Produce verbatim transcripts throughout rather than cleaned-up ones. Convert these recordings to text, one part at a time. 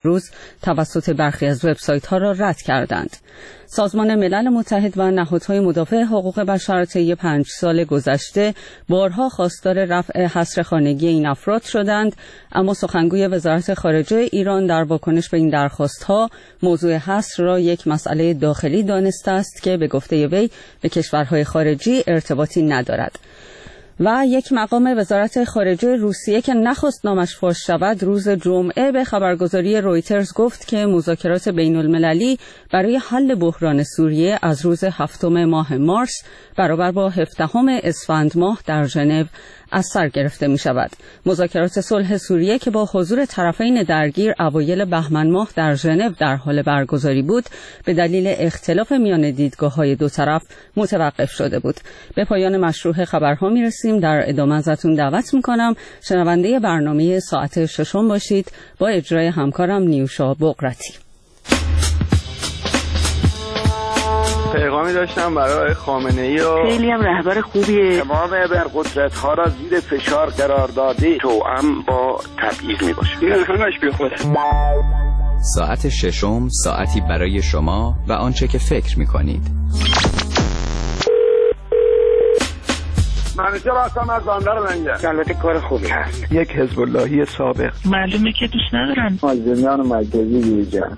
روز توسط برخی از وبسایت‌ها را رد کردند. سازمان ملل متحد و نهادهای مدافع حقوق بشر طی پنج سال گذشته بارها خواستار رفع حصر خانگی این افراد شدند، اما سخنگوی وزارت خارجه ایران در واکنش به این درخواست‌ها موضوع حصر را یک مسئله داخلی دانسته است که به گفته وی به کشورهای خارجی ارتباطی ندارد. و یک مقام وزارت خارجه روسیه که نخواست نامش فاش شود روز جمعه به خبرگزاری رویترز گفت که مذاکرات بین المللی برای حل بحران سوریه از روز هفتم ماه مارس برابر با هفدهم اسفند ماه در ژنو از سر گرفته می شود. مذاکرات صلح سوریه که با حضور طرفین درگیر اوایل بهمن ماه در ژنو در حال برگزاری بود، به دلیل اختلاف میان دیدگاه‌های دو طرف متوقف شده بود. به پایان مشروع خبرها می رسیم. در ادامه ازتون دعوت می کنم شنونده برنامه ساعت ششم باشید با اجرای همکارم نیوشا بقرتی. پیغامی داشتم برای خامنه‌ای و خیلی هم رهبر خوبیه. تمام ابرقدرت‌ها را زیر فشار قرار داده، توأم با تبعیض میباشه. این همش بیخوده. ساعت ششم، ساعتی برای شما و آنچه که فکر میکنید. منیجر هستم از بندر لنگر. البته کار خوبی هست. یک حزب اللهی سابق. معلومه که دوست ندارن. مازنیان مرکزی دیجا.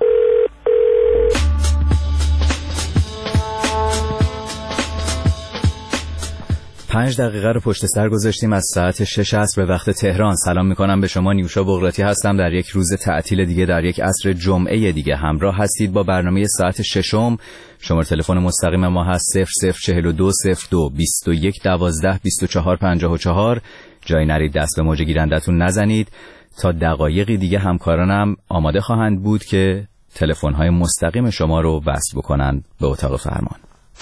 پنج دقیقه رو پشت سر گذاشتیم از ساعت شش عصر به وقت تهران. سلام میکنم به شما، نیوشا بقراتی هستم. در یک روز تعطیل دیگه، در یک عصر جمعه دیگه همراه هستید با برنامه ساعت ششم. شماره تلفن مستقیم ما هست صفر صفر چهل و دو صفر دو بیست و یک دوازده بیست و چهار پنجاه و چهار. جای نرید دست به موج گیرندتون نزنید. تا دقایقی دیگه همکارانم آماده خواهند بود که تلفن‌های مستقیم شما رو وصل بکنن به اتاق فرمان.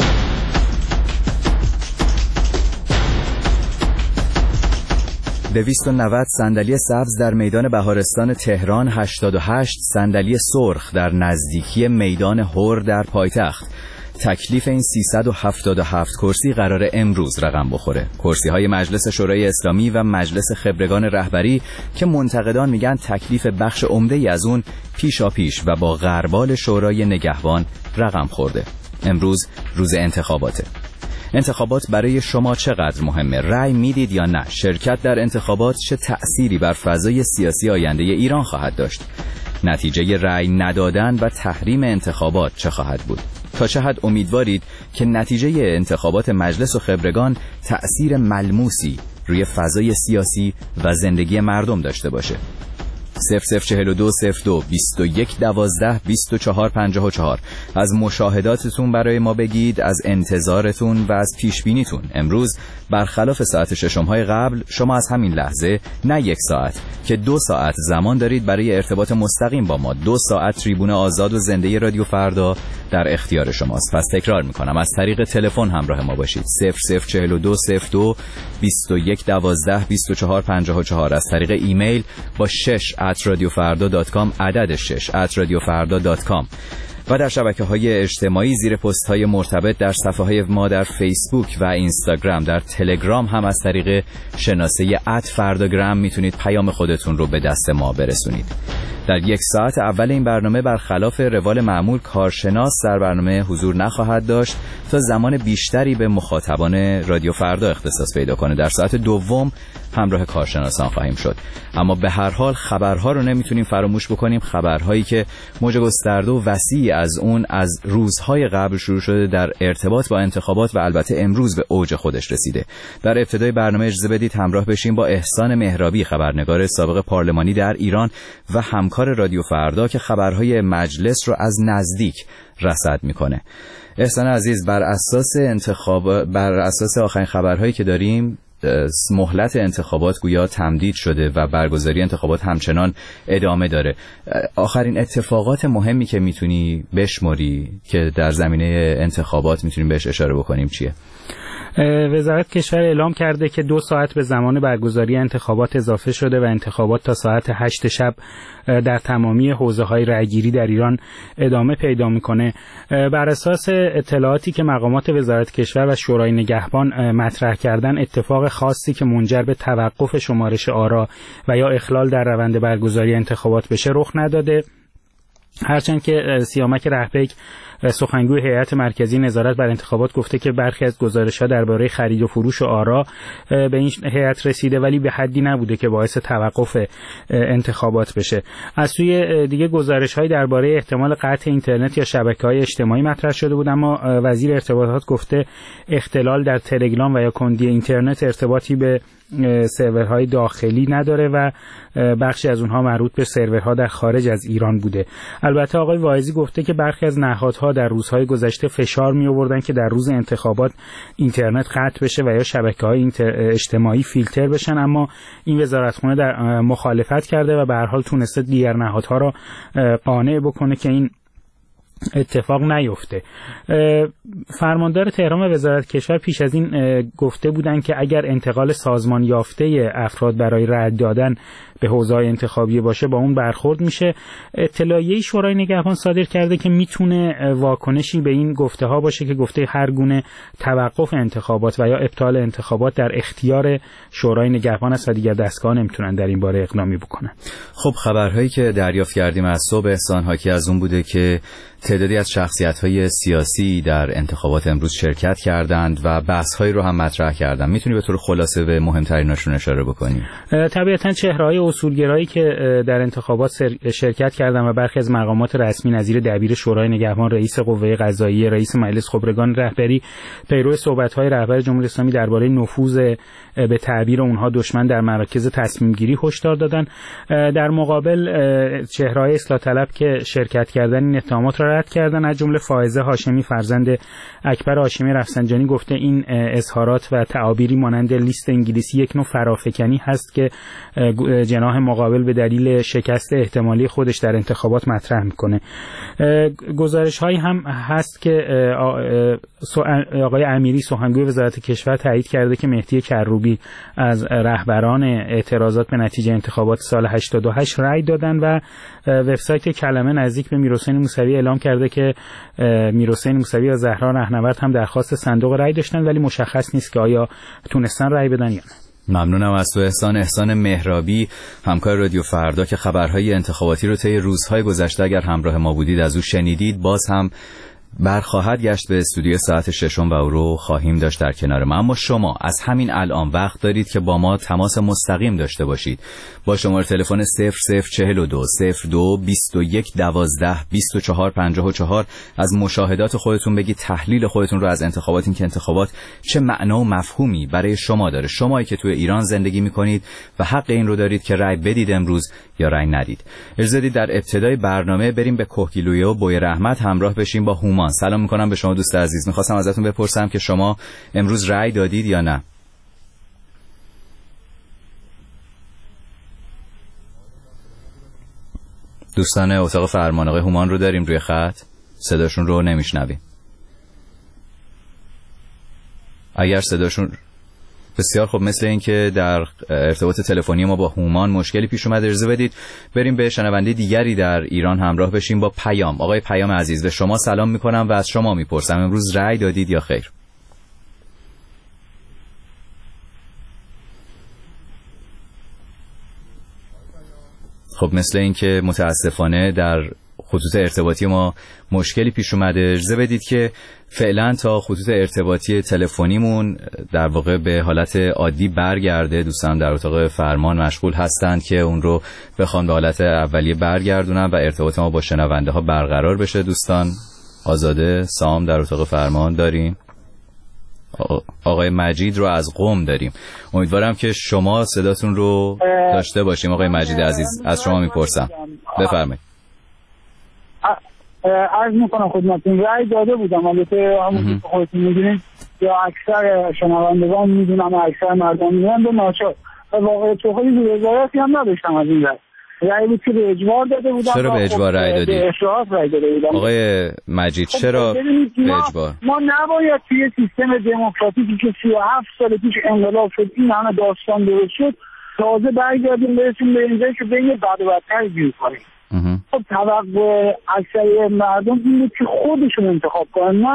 دویست و نود صندلی سبز در میدان بهارستان تهران، هشتاد و هشت صندلی سرخ در نزدیکی میدان هور در پایتخت. تکلیف این سیصد و هفتاد و هفت کرسی قرار امروز رقم بخوره. کرسی های مجلس شورای اسلامی و مجلس خبرگان رهبری که منتقدان میگن تکلیف بخش عمده‌ای از اون پیشا پیش و با غربال شورای نگهبان رقم خورده. امروز روز انتخاباته. انتخابات برای شما چقدر مهمه؟ رأی میدید یا نه؟ شرکت در انتخابات چه تأثیری بر فضای سیاسی آینده ایران خواهد داشت؟ نتیجه رأی ندادن و تحریم انتخابات چه خواهد بود؟ تا چه حد امیدوارید که نتیجه انتخابات مجلس و خبرگان تأثیر ملموسی روی فضای سیاسی و زندگی مردم داشته باشه؟ صفر صفر چهل و دو صفر دو بیست و یک دوازده بیست و چهار پنجاه و چهار. از مشاهداتتون برای ما بگید، از انتظارتون و از پیشبینیتون. امروز برخلاف ساعت ششم‌های قبل، شما از همین لحظه نه یک ساعت که دو ساعت زمان دارید برای ارتباط مستقیم با ما. دو ساعت تریبون آزاد و زنده رادیو فردا در اختیار شماست. پس تکرار میکنم، از طریق تلفن همراه ما باشید. صفر صفر چهل و دو صفر دو بیست و یک دوازده بیست و چهار پنجاه و چهار. از طریق ایمیل با شش ات رادیو فردا دات کام، عدد شش ات رادیو فردا دات کام. و در شبکه‌های اجتماعی زیر پست‌های مرتبط در صفحه‌های ما در فیسبوک و اینستاگرام، در تلگرام هم از طریق شناسه ات فرداگرام میتونید پیام خودتون رو به دست ما برسونید. در یک ساعت اول این برنامه برخلاف روال معمول کارشناس در برنامه حضور نخواهد داشت تا زمان بیشتری به مخاطبان رادیو فردا اختصاص پیدا کنه. در ساعت دوم همراه کارشناسان خواهیم شد. اما به هر حال خبرها رو نمیتونیم فراموش بکنیم، خبرهایی که موج گسترده و وسیعی از اون از روزهای قبل شروع شده در ارتباط با انتخابات و البته امروز به اوج خودش رسیده. در ابتدای برنامه اجازه بدید همراه بشیم با احسان مهرابی، خبرنگار سابق پارلمانی در ایران و همکار رادیو فردا که خبرهای مجلس رو از نزدیک رصد میکنه. احسان عزیز، بر اساس انتخاب بر اساس آخرین خبرهایی که داریم، مهلت انتخابات گویا تمدید شده و برگزاری انتخابات همچنان ادامه داره. آخرین اتفاقات مهمی که میتونی بشماری که در زمینه انتخابات میتونیم بهش اشاره بکنیم چیه؟ وزارت کشور اعلام کرده که دو ساعت به زمان برگزاری انتخابات اضافه شده و انتخابات تا ساعت هشت شب در تمامی حوزه‌های رأیگیری در ایران ادامه پیدا میکنه. بر اساس اطلاعاتی که مقامات وزارت کشور و شورای نگهبان مطرح کردن، اتفاق خاصی که منجر به توقف شمارش آرا و یا اخلال در روند برگزاری انتخابات بشه رخ نداده. هرچند که سیامک رهبک سخنگوی هیئت مرکزی نظارت بر انتخابات گفته که برخی از گزارش‌ها درباره خرید و فروش و آرا به این هیئت رسیده، ولی به حدی نبوده که باعث توقف انتخابات بشه. از سوی دیگه گزارش‌هایی درباره احتمال قطع اینترنت یا شبکه‌های اجتماعی مطرح شده بود، اما وزیر ارتباطات گفته اختلال در تلگرام و یا کندی اینترنت ارتباطی به سرورهای داخلی نداره و بخشی از اونها مربوط به سرورها در خارج از ایران بوده. البته آقای واعظی گفته که برخی از نهادها در روزهای گذشته فشار می آوردن که در روز انتخابات اینترنت قطع بشه و یا شبکه‌های اجتماعی فیلتر بشن، اما این وزارتخونه در مخالفت کرده و به هر حال تونسته دیگر نهادها را قانع بکنه که این اتفاق نیفته. فرماندار تهران و وزارت کشور پیش از این گفته بودند که اگر انتقال سازمان یافته افراد برای رأی دادن به حوزه‌های انتخابی باشه با اون برخورد میشه. اطلاعیه شورای نگهبان صادر کرده که میتونه واکنشی به این گفته ها باشه که گفته هر گونه توقف انتخابات و یا ابطال انتخابات در اختیار شورای نگهبان است و دیگر دستگاه نمیتونن در این باره اقدامی بکنن. خب خبرهایی که دریافت کردیم از صبح احسان حاکی از اون بوده که تعدادی از شخصیت‌های سیاسی در انتخابات امروز شرکت کردند و بحث‌هایی رو هم مطرح کردند. میتونی به طور خلاصه به مهمتریناشون اشاره بکنی؟ طبیعتاً چهره‌های اصولگرایی که در انتخابات شرکت کردند و برخی از مقامات رسمی نظیر دبیر شورای نگهبان، رئیس قوه قضاییه، رئیس مجلس خبرگان رهبری پیرو صحبت‌های رهبر جمهوری اسلامی درباره نفوذ به تعبیر اونها دشمن در مراکز تصمیم گیری هشدار دادن. در مقابل چهره‌های اصلاح طلب که شرکت کردن این اتهامات را رد کردن، از جمله فائزه هاشمی فرزند اکبر هاشمی رفسنجانی گفته این اظهارات و تعابیری مانند لیست انگلیسی یک نوع فرافکنی هست که جناح مقابل به دلیل شکست احتمالی خودش در انتخابات مطرح میکنه. گزارش هایی هم هست که آقای امیری سخنگوی وزارت کشور تایید کرده که مهدی کروبی از رهبران اعتراضات به نتیجه انتخابات سال هشتاد و هشت رأی دادن و وبسایت کلمه نزدیک به میرحسین موسوی اعلام کرده که میرحسین موسوی و زهرا رهنورد هم درخواست صندوق رأی داشتن ولی مشخص نیست که آیا تونستن رأی بدن یا نه. ممنونم از تو احسان. احسان مهرابی همکار رادیو فردا که خبرهای انتخاباتی رو طی روزهای گذشته اگر همراه ما بودید از او شنیدید، باز هم برخواهد گشت به استودیو ساعت ششم و او رو خواهیم داشت در کنار ما. اما شما از همین الان وقت دارید که با ما تماس مستقیم داشته باشید با شماره تلفن صفر صفر چهل و دو صفر دو بیست و یک دوازده بیست و چهار پنجاه و چهار از مشاهدات خودتون بگید، تحلیل خودتون رو از انتخابات، این که انتخابات چه معنا و مفهومی برای شما داره، شمایی که توی ایران زندگی میکنید و حق این رو دارید که رأی بدید امروز یا رأی ندید. اجازه بدید در ابتدای برنامه بریم به کوهگیلویه و بوی رحمت همراه بشیم با هومان. سلام میکنم به شما دوست عزیز. میخواستم ازتون بپرسم که شما امروز رأی دادید یا نه؟ دوستان اتاق فرمان آقای هومان رو داریم روی خط، صداشون رو نمیشنویم. اگر صداشون بسیار خوب، مثل این که در ارتباط تلفنی ما با هومان مشکلی پیش اومد. اجازه بدید بریم به شنونده دیگری در ایران همراه بشیم با پیام. آقای پیام عزیز، به شما سلام میکنم و از شما میپرسم امروز رأی دادید یا خیر؟ خب مثل این که متاسفانه در خطوط ارتباطی ما مشکلی پیش اومده. اجازه بدید که فعلا تا خطوط ارتباطی تلفنیمون در واقع به حالت عادی برگرده. دوستان در اتاق فرمان مشغول هستند که اون رو بخوان به حالت اولیه برگردونن و ارتباط ما با شنونده ها برقرار بشه. دوستان آزاده سام در اتاق فرمان داریم، آقای مجید رو از قم داریم. امیدوارم که شما صداتون رو داشته باشیم. آقای مجید عزیز از شما میپرسم، بفرمایید. عرض میکنم خدمتتون رأی داده بودم، البته همون که خودتون میدونید یا اکثر شنوندگان میدونم و اکثر مردم میدونن به ناچار و واقعا توخیلی وزارتی هم نداشتم از این رأی. رأی بود که به اجبار داده بودم. چرا به اجبار رأی دادید؟ به اشراف رأی داده بودم. آقای مجید چرا به اجبار؟ ما نباید توی سیستم دموکراتیکی که سی و هفت سال پیش انقلاب شد این همه داستان درست شد تازه برگردیم برسیم به اینجایی که بین بد و بدتر گیر کنیم. خب توقع اکثر مردم این بود که خودشون انتخاب کنن، نه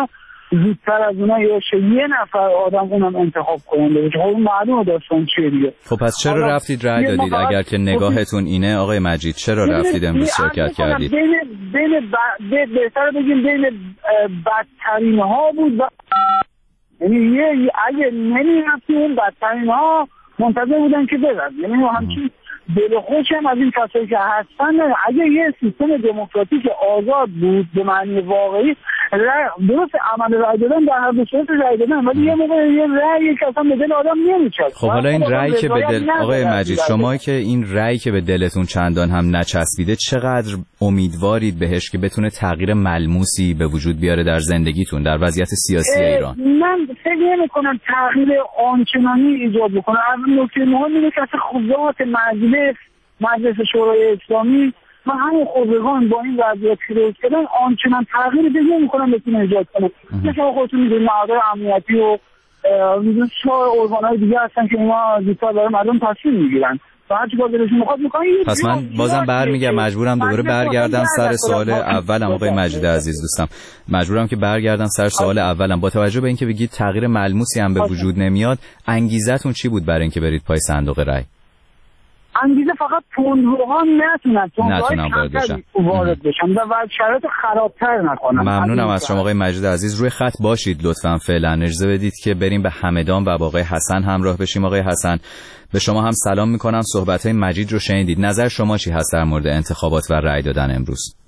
زودتر از اونها یا یه نفر آدم اونم انتخاب کننده بشه. خب معلومه داستان چیه دیگه. خب پس چرا رفتید رأی دادید اگر که نگاهتون اینه آقای مجید؟ چرا رفتید امروز شرکت کردید؟ بین بین بهتر بگیم بین بدترین ها بود و یعنی یه اگه نمی‌رفتی اون بدترین ها منتظر بودن که برن، یعنی همچین دل خوش هم از این کسایی که هستن. اگه یه سیستم دموکراتیک آزاد بود به معنی واقعی، درست عمل رای دادن در هر دو صورت رای دادن، ولی یه موقع یه رأی که اصلا به دل آدم نمیچسبه. خب حالا این رأی که به دل آقای مجید، شما که این رأی که به دلتون چندان هم نچسبیده، چقدر امیدوارید بهش که بتونه تغییر ملموسی به وجود بیاره در زندگیتون، در وضعیت سیاسی ایران؟ من فکر نمی‌کنم تغییر آنچنانی ایجاد بکنه. اول نکته مهم اینه که اصلا خودات مجلس مجلس شورای اسلامی و همون خودگان با این وضعیت که درست کردن آنچنان تغییری دیگه نمی‌کنن بتونه ایجاد کنه. مثلا خودتون می‌دونید مقاطع امنیتی و می‌دونید چه ارگان‌های دیگه هستن که اینا زودتر برای مردم تصمیم می‌گیرن. پس من بازم برمیگردم، مجبورم دوباره برگردم سر سوال اولم آقای مجید عزیز دوستم، مجبورم که برگردم سر سوال اولم. با توجه به اینکه بگید تغییر ملموسی هم به وجود نمیاد، انگیزتون چی بود برای اینکه برید پای صندوق رای؟ انگیزه فقط تندروها نتونن نتونن وارد بشن وارد بشن و شرایط خرابتر نکنن. ممنونم از شما آقای مجید عزیز. روی خط باشید لطفاً. فعلا اجازه بدید که بریم به همدان و با آقای حسن همراه بشیم. آقای حسن، به شما هم سلام میکنم. صحبت‌های مجید رو شنیدید، نظر شما چی هست در مورد انتخابات و رأی دادن امروز؟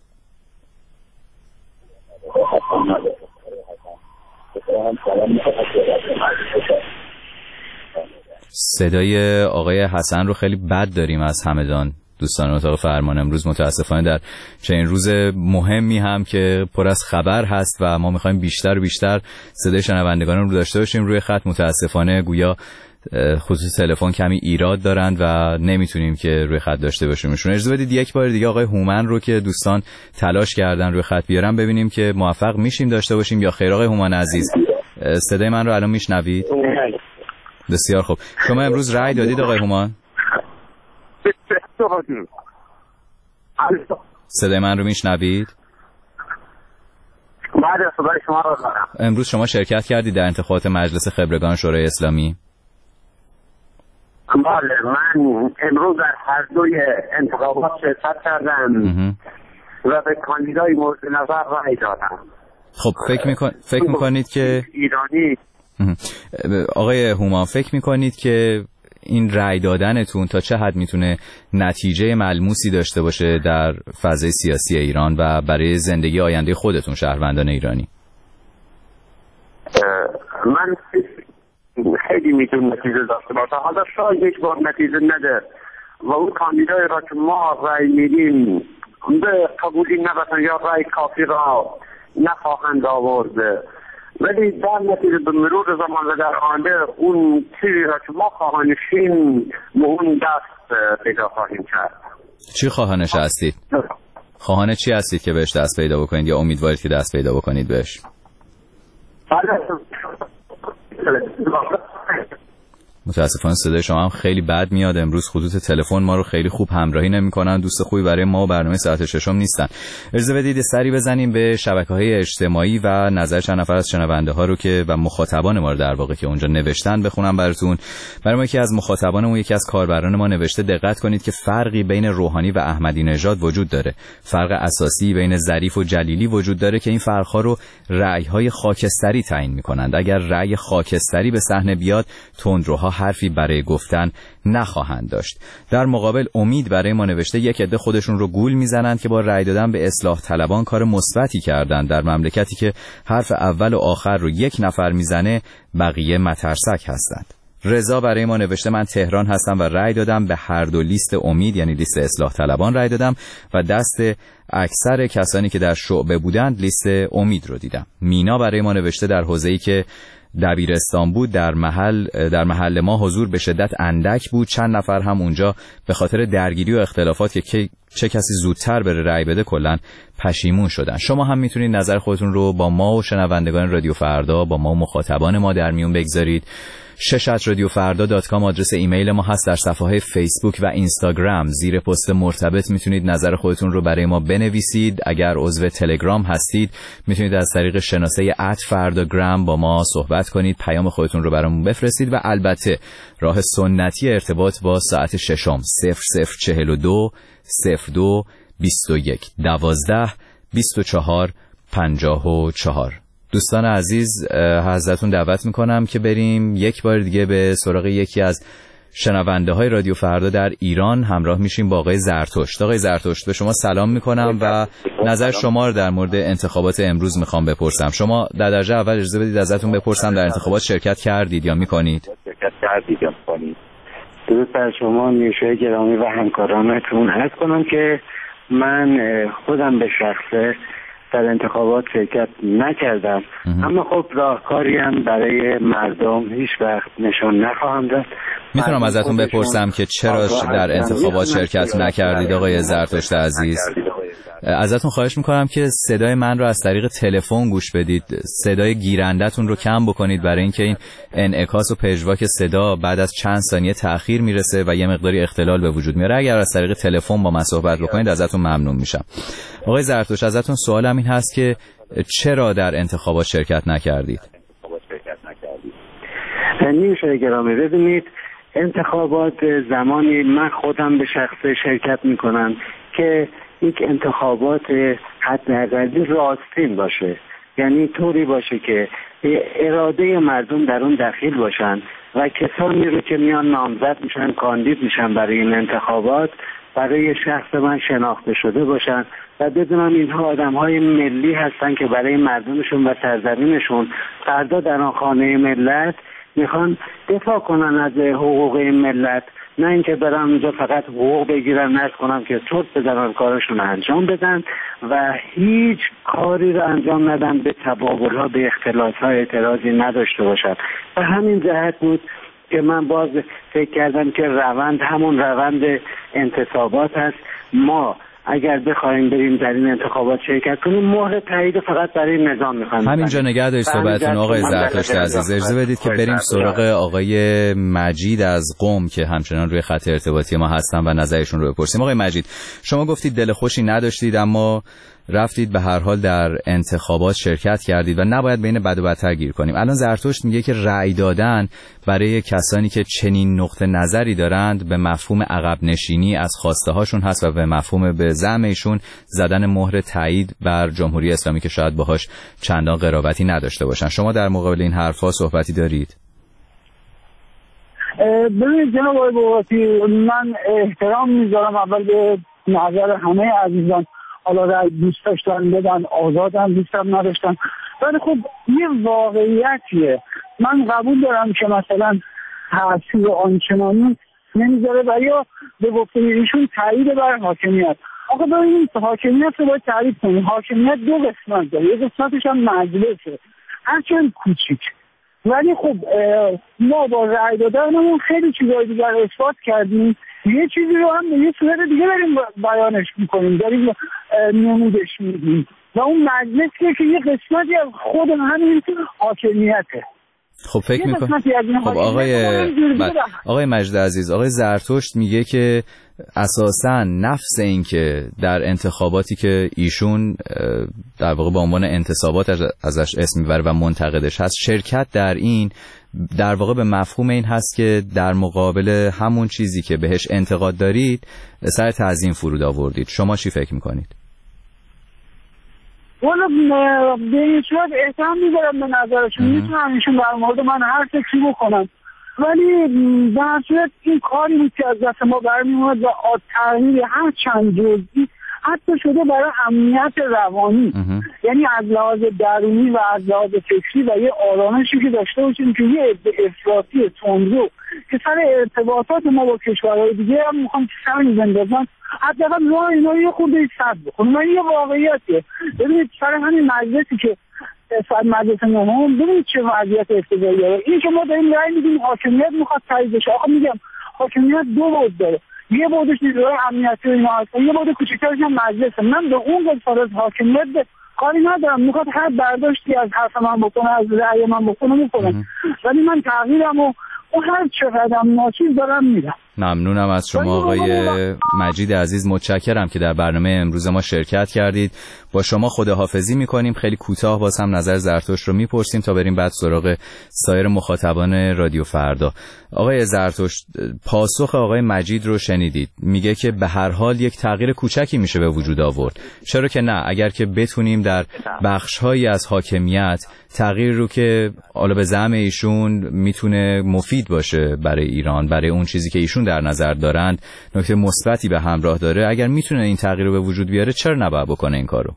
صدای آقای حسن رو خیلی بد داریم از همدان. دوستان اتاق فرمان امروز متاسفانه در چنین روز مهمی هم که پر از خبر هست و ما میخوایم بیشتر و بیشتر صدای شنوندگان رو داشته باشیم، روی خط متاسفانه گویا خصوص تلفن کمی ایراد دارند و نمیتونیم که روی خط داشته باشیمشون. اجازه بدید یک بار دیگه آقای هومن رو که دوستان تلاش کردن روی خط بیارن، ببینیم که موفق میشیم داشته باشیم یا خیر. آقای هومن عزیز، صدای من رو الان میشنوید؟ بسیار خوب. شما امروز رأی دادید آقای هومان؟ صدای من رو میشنوید؟ بعد صدای شما رو دارم. امروز شما شرکت کردید در انتخابات مجلس خبرگان شورای اسلامی؟ بله، من امروز در هر دوی انتخابات شرکت کردم و به کاندیدای مورد نظر رأی دادم. خب فکر میکن... فکر میکنید که ایرانی آقای هومان، فکر میکنید که این رأی دادنتون تا چه حد میتونه نتیجه ملموسی داشته باشه در فضای سیاسی ایران و برای زندگی آینده خودتون شهروندان ایرانی؟ من خیلی میتونه نتیجه داشته باشه. حالا شاید یک بار نتیجه نده و اون کاندیدای را که ما رأی میدیم به قبولی نبسن یا رأی کافی را نخواهند آورد، ولی در نتیجه به مرور زمان و در آینده اون چیزی را که ما خواهانشیم به اون دست پیدا خواهیم کرد. چی خواهانش هستید؟ خواهان چی هستید که بهش دست پیدا بکنید یا امیدوارید که دست پیدا بکنید بهش؟ متاسفانه صدای شما هم خیلی بد میاد. امروز خطوط تلفن ما رو خیلی خوب همراهی نمی‌کنن. دوست خوبی برای ما و برنامه ساعت ششم نیستن. اجازه بدید سری بزنیم به شبکه‌های اجتماعی و نظر چند نفر از شنونده‌ها رو که و مخاطبان ما رو در واقع که اونجا نوشتن بخونم براتون. برای ما یکی از مخاطبانمون، یکی از کاربران ما نوشته دقت کنید که فرقی بین روحانی و احمدی نژاد وجود داره. فرق اساسی بین ظریف و جلیلی وجود داره که این فرق‌ها رو رأی‌های خاکستری تعیین می‌کنند. اگر رأی خاکستری به صحنه بیاد، تندروها حرفی برای گفتن نخواهند داشت. در مقابل امید برای ما نوشته یک عده خودشون رو گول میزنند که با رأی دادن به اصلاح طلبان کار مثبتی کردن. در مملکتی که حرف اول و آخر رو یک نفر میزنه، بقیه مترسک هستند. رضا برای ما نوشته من تهران هستم و رأی دادم به هر دو لیست امید، یعنی لیست اصلاح طلبان رأی دادم و دست اکثر کسانی که در شعبه بودند لیست امید رو دیدم. مینا برای ما نوشته در حوزه‌ای که دبیرستان بود در محل در محل ما حضور به شدت اندک بود، چند نفر هم اونجا به خاطر درگیری و اختلافات که چه کسی زودتر بره رأی بده کلاً پشیمون شدن. شما هم میتونید نظر خودتون رو با ما و شنوندگان رادیو فردا، با ما و مخاطبان ما در میون بگذارید. شش ات رادیو فردا دات کام آدرس ایمیل ما هست. در صفحه فیسبوک و اینستاگرام زیر پست مرتبط میتونید نظر خودتون رو برای ما بنویسید. اگر عضو تلگرام هستید میتونید از طریق شناسه ات فرداگرام با ما صحبت کنید، پیام خودتون رو برامون بفرستید و البته راه سنتی ارتباط با ساعت ششم صفر صفر چهل و دو صفر دو بیست و یک دوازده بیست و چهار پنجاه و چهار. دوستان عزیز حضرتون دعوت میکنم که بریم یک بار دیگه به سراغ یکی از شنونده های رادیو فردا در ایران. همراه میشیم با آقای زرتشت. آقای زرتشت به شما سلام میکنم و نظر شما رو در مورد انتخابات امروز میخوام بپرسم. شما در درجه اول اجازه بدید ازتون بپرسم در انتخابات شرکت کردید یا میکنید؟ شرکت کردید یا میکنید؟ درود بر شما نیوشای گرامی و همکارانتون. عرض کنم که من خودم به شخصه در انتخابات شرکت نکردم، اما خب راهکاری هم برای مردم هیچ وقت نشان نخواهم داد. میتونم ازتون بپرسم که چرا در انتخابات شرکت نکردید آقای زرتشت عزیز؟ ازتون خواهش میکنم که صدای من رو از طریق تلفن گوش بدید، صدای گیرندتون رو کم بکنید برای اینکه این انعکاس و پژواک صدا بعد از چند ثانیه تأخیر میرسه و یه مقداری اختلال به وجود میاره. اگر از طریق تلفن با من صحبت بکنید ازتون ممنون میشم. آقای زرتشت ازتون سوالم این هست که چرا در انتخابات شرکت نکردید؟ نیوشای گرامی ببینید، انتخابات زمانی من خودم به شخص شرکت میکنم که یک انتخابات حداقلی راستین باشه، یعنی طوری باشه که اراده مردم در اون دخیل باشن و کسانی رو که میان نامزد میشن، کاندید میشن برای این انتخابات، برای شخص من شناخته شده باشن و بدونم اینها آدم‌های ملی هستن که برای مردمشون و سرزمینشون فردا در آن خانه ملت میخوان دفاع کنن از حقوق این ملت، نه اینکه برن اونجا فقط حقوق بگیرن، نرس کنم که چرت بزنن، کارشون انجام بدن و هیچ کاری رو انجام ندن، به تبابل‌ها به اختلاس‌ها اعتراضی نداشته باشن. و همین جهت بود که من باز فکر کردم که روند همون روند انتصابات هست. ما اگر بخوایم بریم در این انتخابات شرکت کنیم، مهر تایید فقط برای نظام میخوایم. همینجا نگه دارید صحبتتون آقای زرتشت عزیز. اجازه بدید که بریم سراغ آقای مجید از قم که همچنان روی خط ارتباطی ما هستن و نظرشون رو بپرسیم. آقای مجید، شما گفتید دل خوشی نداشتید اما رفتید به هر حال در انتخابات شرکت کردید و نباید بین بد و بدتر گیر کنیم. الان زرتشت میگه که رأی دادن برای کسانی که چنین نقطه نظری دارند به مفهوم عقب نشینی از خواسته هاشون هست و به مفهوم به زعم ایشون زدن مهر تایید بر جمهوری اسلامی که شاید باهاش چندان قرابتی نداشته باشن. شما در مقابل این حرفا صحبتی دارید؟ ببینید جناب آقای بوقاتی، من احترام میذارم اول به نظر همه عزیزان، حالا رأی دوست داشتن بدن، آزادن، دوست هم نداشتن، ولی خب یه واقعیتیه. من قبول دارم که مثلا تأثیر آنچنانی نمیذاره و یا به گفته ایشون تایید بر حاکمیت. آقا ببینید حاکمیت رو باید تعریف کنیم. حاکمیت دو قسمت داره، یه قسمتش هم مجلسه، هرچند کوچیک، ولی خب ما با رأی دادنمون خیلی چیزای دیگر اثبات کردیم. یه چیزی رو هم به یه صورت دیگه داریم بیانش میکنیم، داریم نمودش میدیم و اون مجلسیه که یه قسمتی از خود همین حاکمیته. خب فکر میکنم خب آقای آقای مجید عزیز، آقای زرتشت میگه که اساساً نفس این که در انتخاباتی که ایشون در واقع به عنوان انتصابات ازش اسم میبره و منتقدش هست، شرکت در این در واقع به مفهوم این هست که در مقابل همون چیزی که بهش انتقاد دارید سر تعظیم فرود آوردید. شما چی فکر میکنید؟ والا به این صورت احترام میذارم به نظرشون، میتونم ایشون در مورد من هر فکری بکنم، ولی به هر صورت این کاری بود که از دست ما برمی‌اومد و تغییر هر چند جزئی حتی شده برای امنیت روانی، یعنی از لحاظ درونی و از لحاظ فکری و یه آرامشی که داشته باشیم که یه عده افراطی تندرو که سر ارتباطات ما با کشورهای دیگه هم میخوام که سر میزندازن، حداقل راه اینا یه خورده سد بکنم. من یه واقعیتیه. ببینید سر همین مجلسی که سر مجلس نهم ببینید چه وضعیت افتضاحی داره. این که ما داریم رأی میدیم حاکمیت میخواد تایید بشه. آخه میگم حاکمیت دو بود داره، یه بودش نیروهای امنیتی و اینا هست، یه بود کوچیک‌ترش هم مجلسه. من به اون قسمت از حاکمیت کاری ندارم، میخواد هر برداشتی از حرف من بکنه، از رأی من بکنه میکنه، ولی من تغییرمو و هر چقدر ناچیز دارم میرم. ممنونم از شما آقای مجید عزیز، متشکرم که در برنامه امروز ما شرکت کردید. با شما خداحافظی میکنیم. خیلی کوتاه باز هم نظر زرتشت رو میپرسیم تا بریم بعد سراغ سایر مخاطبان رادیو فردا. آقای زرتشت، پاسخ آقای مجید رو شنیدید، میگه که به هر حال یک تغییر کوچکی میشه به وجود آورد. چرا که نه، اگر که بتونیم در بخش‌هایی از حاکمیت تغییر رو که حالا به زعم ایشون میتونه مفید باشه برای ایران، برای اون چیزی که ایشون در نظر دارند نکته مثبتی به همراه داره، اگر میتونه این تغییر رو به وجود بیاره چرا نباید بکنه این کارو؟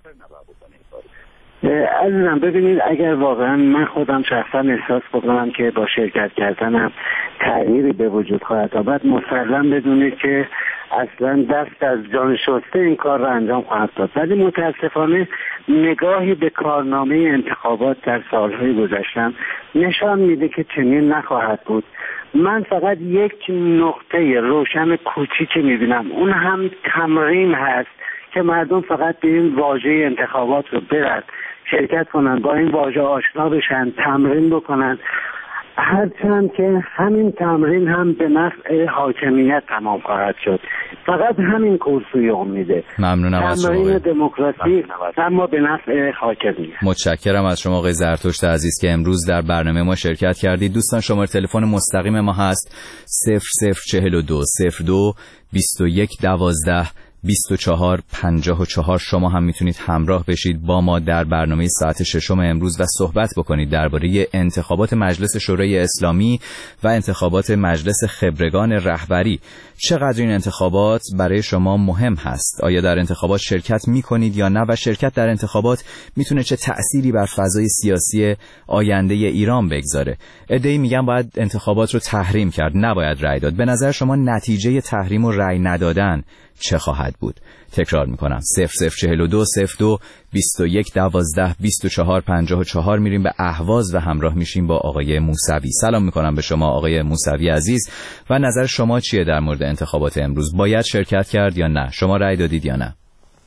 عزیزم ببینید، اگر واقعا من خودم شخصا احساس بکنم که با شرکت کردنم تغییری به وجود خواهد آمد، مسلم بدونید که اصلا دست از جان شسته این کار رو انجام خواهد داد. ولی متاسفانه نگاهی به کارنامه انتخابات در سالهای گذشتم نشان میده که چنین نخواهد بود. من فقط یک نقطه روشن کوچیکی میبینم، اون هم تمرین هست که مردم فقط به این واژه انتخابات رو برن شرکت کنن، با این واژه آشنا بشن، تمرین بکنن، هرچند که همین تمرین هم به نفع حاکمیت تمام خواهد شد. فقط همین کورسوی امیده. ممنونم از شما. تمرین دموکراسی اما به نفع حاکمیت. متشکرم از شما آقای زرتشت عزیز که امروز در برنامه ما شرکت کردید. دوستان شماره تلفن مستقیم ما هست صفر صفر چهل و دو صفر دو بیست و یک دوازده بیست و چهار پنجاه و چهار. شما هم میتونید همراه بشید با ما در برنامه ساعت ششم امروز و صحبت بکنید درباره انتخابات مجلس شورای اسلامی و انتخابات مجلس خبرگان رهبری. چقدر این انتخابات برای شما مهم هست؟ آیا در انتخابات شرکت میکنید یا نه؟ و شرکت در انتخابات میتونه چه تأثیری بر فضای سیاسی آینده ایران بگذاره؟ عده‌ای میگن باید انتخابات رو تحریم کرد، نباید رأی داد. به نظر شما نتیجه تحریم و رأی ندادن چه خواهد بود؟ تکرار میکنم صفر صفر چهل و دو صفر دو بیست و یک دوازده بیست و چهار پنجاه و چهار. میریم به اهواز و همراه میشیم با آقای موسوی. سلام میکنم به شما آقای موسوی عزیز و نظر شما چیه در مورد انتخابات امروز؟ باید شرکت کرد یا نه؟ شما رأی دادید یا نه؟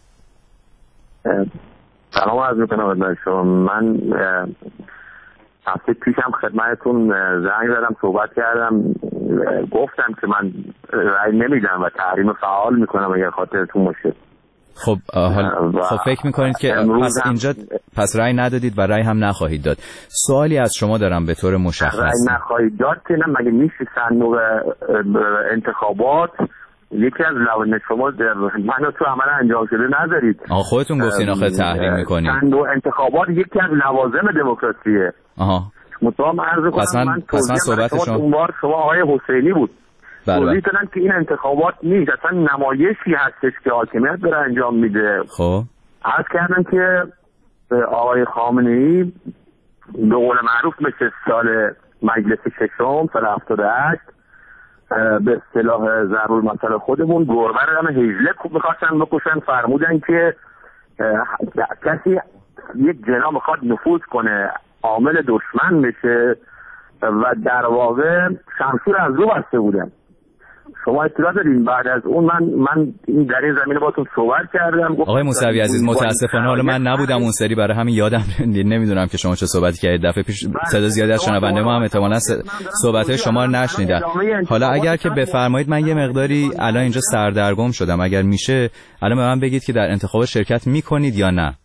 سلام عرض میکنم خدمت شما. من هفته پیشم خدمتتون زنگ زدم، صحبت کردم، گفتم که من رأی نمیدم و تحریم فعال میکنم اگر خاطرتون باشه. خب حال خب فکر میکنید که پس اینجا پس رأی ندادید و رأی هم نخواهید داد. سوالی از شما دارم به طور مشخص. رأی نخواهید داد که نه، مگه میشه صندوق انتخابات یکی از لوازم شما در منو تو عمل انجام شده نذارید؟ آها خودتون گفتین آخه تحریم میکنید. صندوق انتخابات یکی از لوازم دموکراسیه. آها مطمئن عرض کنم پس من من پس من صحبت شما اون بار شما آقای حسینی بود. توضیح دادن که این انتخابات نیست، اصلا نمایشی هستش که حاکمیت داره انجام میده. خب عرض کردن که آقای خامنه‌ای به قول معروف مثل سال مجلس ششم سال هفتاد و هشت به اصطلاح ضرور مسئله خودمون گربه رو هم هیجله میخواستن بکشن. فرمودن که کسی یک جنا میخواد نفوذ کنه عامل دشمن بشه و در واقع شمشیر از رو بسته بودن. شما اطلاع دارین؟ بعد از اون من من این در این زمینه باتون صحبت کردم. آقای موسوی عزیز متاسفانه حالا من نبودم اون سری، برای همین یادم نمیدونم که شما چه صحبتی کردید. دفعه پیش صدا زیادی از شنونده ما هم احتمالاً صحبت‌های شما رو نشنیدن. حالا اگر که بفرمایید من یه مقداری الان اینجا سردرگم شدم، اگر میشه الان به من بگید که در انتخابات شرکت میکنید یا نه؟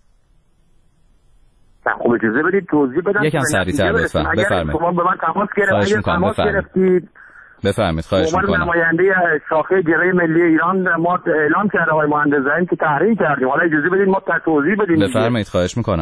خب اجازه بدید توضیح بدم. یکم سریع‌تر لطفاً بفرمایید. شما به من تماس گرفتید، تماس گرفتید بفرمایید. خواهش می‌کنم. ما نماینده شاخه جبهه ملی ایران ما اعلام کرده آقای مهندس زعیم که تحریم کردیم. حالا اجازه بدید ما توضیح بدیم. بفرمایید. خواهش می‌کنم.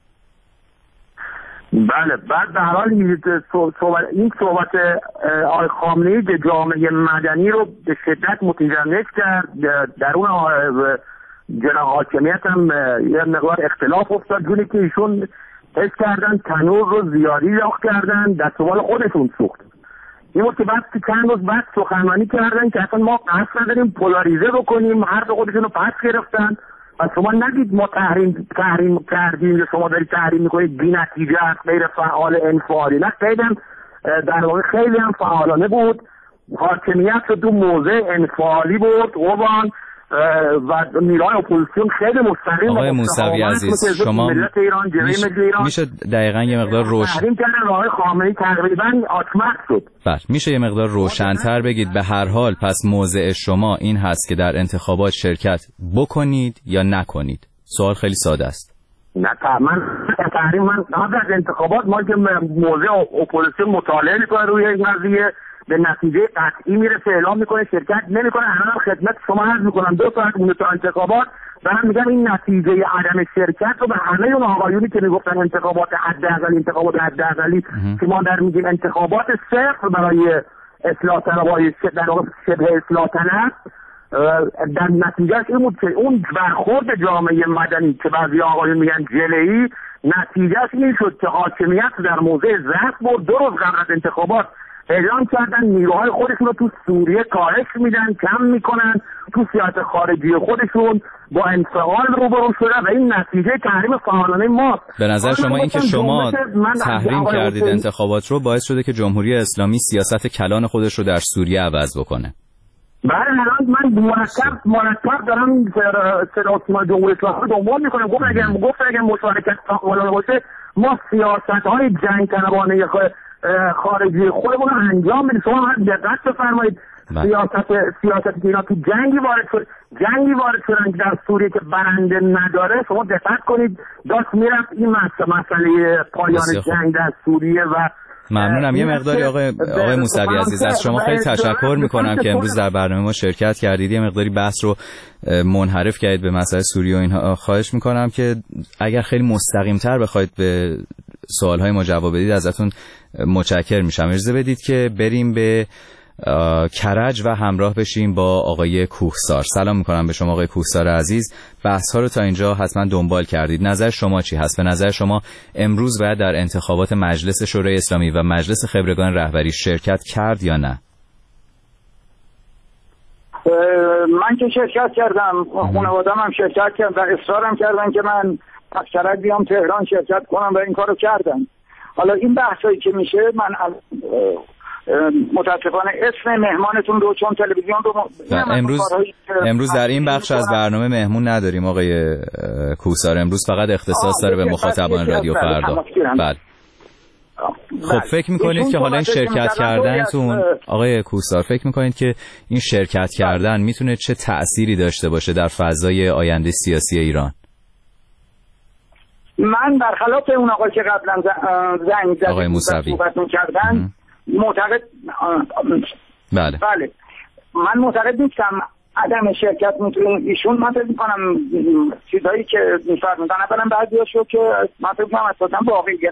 بله، بعد به هر حال این صحبت آقای خامنه‌ای که جامعه مدنی رو به شدت متجنس کرد، در اون جناح حاکمیت هم یه مقدار اختلاف افتاد، جونی که ایشون حس کردن تنور رو زیادی لاخ کردن، دستوال خودشون سوخت. این بود که بعد که چند روز بعد سخنرانی کردن که اصلا ما قصد نداریم پولاریزه بکنیم، هر دو خودشون رو پس گرفتن و شما نگید ما تحریم تحریم کردیم یا شما دارید تحریم میکنید بی نتیجه است، غیر فعال انفعالی. نه، خیلی هم در واقع خیلی هم فعالانه بود. حاکمیت رو تو موضع انفعالی بود قربان و نیروهای اپوزیسیون خیلی مستقیم آقای موسوی عزیز شما ایران میشه, ایران میشه دقیقاً یه مقدار روشن تحریم کردن آقای خامنه‌ای تقریبا آتمت شد. بله میشه یه مقدار روشن‌تر بگید به هر حال پس موضع شما این هست که در انتخابات شرکت بکنید یا نکنید؟ سوال خیلی ساده است. نه من تحریم من از انتخابات ما که موضع اپوزیسیون مطالعه میکنه روی این قضیه به نتیجه قطعی میرسه اعلام میکنه شرکت نمیکنه. الان خدمت شما عرض میکنم دو ساعت مونده تا انتخابات دارم میگم این نتیجه عدم شرکت رو به همه اون آقایونی که میگفتن انتخابات حداقل انتخابات حداقلی که ما در میگیم انتخابات صفر برای اصلاح طلبای در واقع شبه اصلاح طلب در نتیجهش این بود که اون برخورد جامعه مدنی که بعضی آقایون میگن جله‌ای نتیجهش این شد که حاکمیت در موضع ضعف بود. دو روز قبل از انتخابات اعلام کردن نیروهای خودشون رو تو سوریه کاهش میدن، کم میکنن، تو سیاست خارجی خودشون با انفعال روبرو شدن و این نتیجه تحریم فعالانه ما. به نظر شما این که شما تحریم کردید انتخابات رو باعث شده که جمهوری اسلامی سیاست کلان خودش رو در سوریه عوض بکنه؟ بله الان من مرتب مرتب دارم صدا سیما جمهوری اسلامی دنبال میکنم. گفت اگر گفت اگر مشارکت فعالانه باشه ما سیاست‌های جنگ طلبانه خارجی خودمون رو انجام بدیم. شما هم دقت بفرمایید سیاست سیاست که اینا تو جنگی وارد شد جنگی وارد شدن که در سوریه که برنده نداره. شما دقت کنید داشت میرفت این مسئله پایان جنگ در سوریه و ممنونم. یه مقداری آقای آقای موسوی عزیز از شما خیلی تشکر میکنم که امروز در برنامه ما شرکت کردید. یه مقداری بحث رو منحرف کردید به مسئله سوریه و اینها. خواهش میکنم که اگر خیلی مستقیم‌تر بخواید به سوال‌های ما جواب بدید ازتون متشکر میشم. اجازه بدید که بریم به کرج و همراه بشیم با آقای کوهسار. سلام میکنم به شما آقای کوهسار عزیز. بحث ها رو تا اینجا حتما دنبال کردید. نظر شما چی هست؟ به نظر شما امروز باید در انتخابات مجلس شورای اسلامی و مجلس خبرگان رهبری شرکت کرد یا نه؟ من که شرکت کردم، خانواده‌ام هم شرکت کردن و اصرارم کردن که من از کرج بیام تهران شرکت کنم و این کارو کردم. حالا این بحثایی که میشه من متاسفانه اسم مهمانتون رو چون تلویزیون رو امروز امروز در این بخش از برنامه مهمون نداریم آقای کوهسار. امروز فقط اختصاص داره به مخاطبان رادیو فردا. بله. خب فکر میکنید که حالا این شرکت کردنتون آقای کوهسار فکر میکنید که این شرکت کردن میتونه چه تأثیری داشته باشه در فضای آینده سیاسی ایران؟ من برخلاف اون آقای که قبلا زنگ زد آقای موسوی صحبت می‌کردن معتقد بله بله من معتقد نیستم عدم شرکت میتونه ایشون. من فکر می‌کنم چیزایی که می‌فرمایند اولا بعضیاشو که من فکر می‌کنم اساساً واقعیت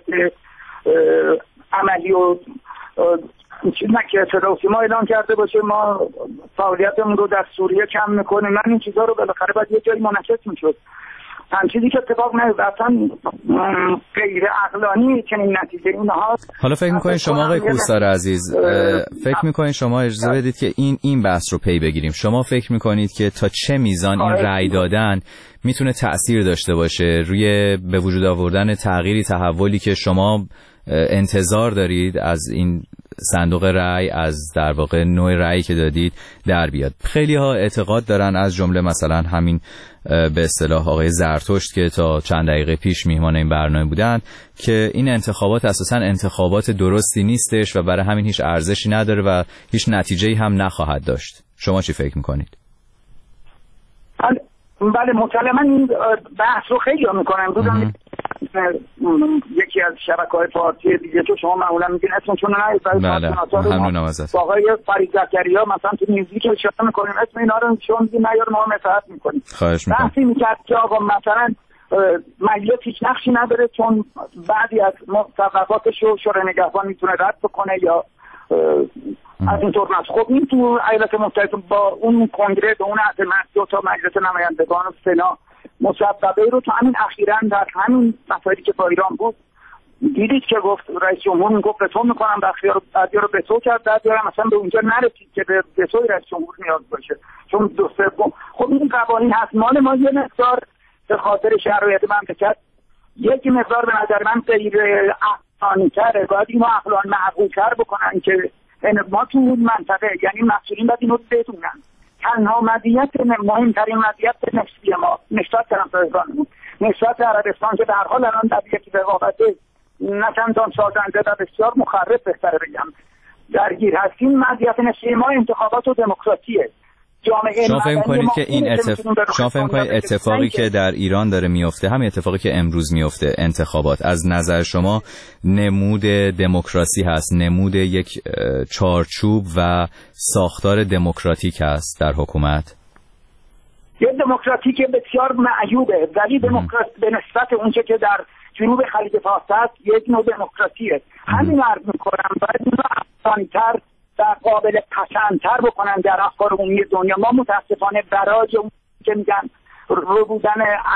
عملی و چیزی نه که صدا سیما اعلام کرده باشه ما فعالیتمون رو در سوریه کم می‌کنیم. من این چیزا رو بالاخره باید یه جایی منعکس می‌شد. هم چیزی که اتفاق نیفته اصلا غیر عقلانی چنین نتیجه اینها. حالا فکر می‌کنید شما آقای کوهسار عزیز فکر می‌کنید شما اجازه بدید که این این بحث رو پی بگیریم. شما فکر می‌کنید که تا چه میزان این رأی دادن میتونه تأثیر داشته باشه روی به وجود آوردن تغییری تحولی که شما انتظار دارید از این صندوق رأی، از در واقع نوع رأیی که دادید در بیاد؟ خیلی ها اعتقاد دارن از جمله مثلا همین به اصطلاح آقای زرتشت که تا چند دقیقه پیش میهمان این برنامه بودن که این انتخابات اساسا انتخابات درستی نیستش و برای همین هیچ ارزشی نداره و هیچ نتیجه‌ای هم نخواهد داشت. شما چی فکر میکنید؟ بله مسلماً این بحث رو خیلی ها میکنن. بودم یکی از شبکه‌های فارسی دیگه که شما معمولا میگین اسمشون رو نهید. بله ممنونم ازت. آقای فرید زکریا مثلا تو میوزیک اشاره میکنیم اسم اینا رو چون میگین نیار ما مصاحبت میکنیم. خواهش میکنم. بحثی میکرد که آقا مثلا مجلس هیچ نقشی نداره چون بعضی از مصوباتش رو شورای نگهبان میتونه رد بکنه یا از این طور نست. خب این تو ایالات متحده با اون کنگره به اون عظمت دو تا مجلس نمایندگان و سنا مصوبه رو تو همین اخیراً در همین مسائلی که با ایران بود دیدید که گفت رئیس جمهور میگفت به تو میکنم بخیار رو بعدی رو به تو کرد بعدی رو مثلا به اونجا نرسید که به به تو رئیس جمهور نیاز باشه چون دو سوم. خب این قوانین هست مال ما یه مقدار به خاطر شرایط مملکت یکی مقدار به نظر من غیر عقلانی‌تره. باید اینو عقلان معقول‌تر بکنن که ما تو اون منطقه یعنی مسئولین باید اینو بدونن تنها مزیت مهمترین مزیت نسبی ما نسبت به همسایگانمون نسبت به عربستان که در حال الان در یک رقابت نه چندان سازنده و بسیار مخرب بهتره بگم درگیر هستیم. مزیت نسبی ما انتخابات و دموکراسیه. شما فکر کنید که این اتف... شما فکر کنید اتفاقی که در ایران داره میفته همین اتفاقی که امروز میفته انتخابات از نظر شما نمود دموکراسی هست، نمود یک چارچوب و ساختار دموکراتیک هست در حکومت؟ یه دموکراتیک بسیار معیوبه ولی دموکراسی به نسبت اونچه که در جنوب خلیج فارس هست یک نوع دموکراسیه. همین عرض میکنم باید اینو افغانی‌تر در قابل پسندتر بکنن در افکار عمومی دنیا. ما متاسفانه برای اون که میگن رو بودن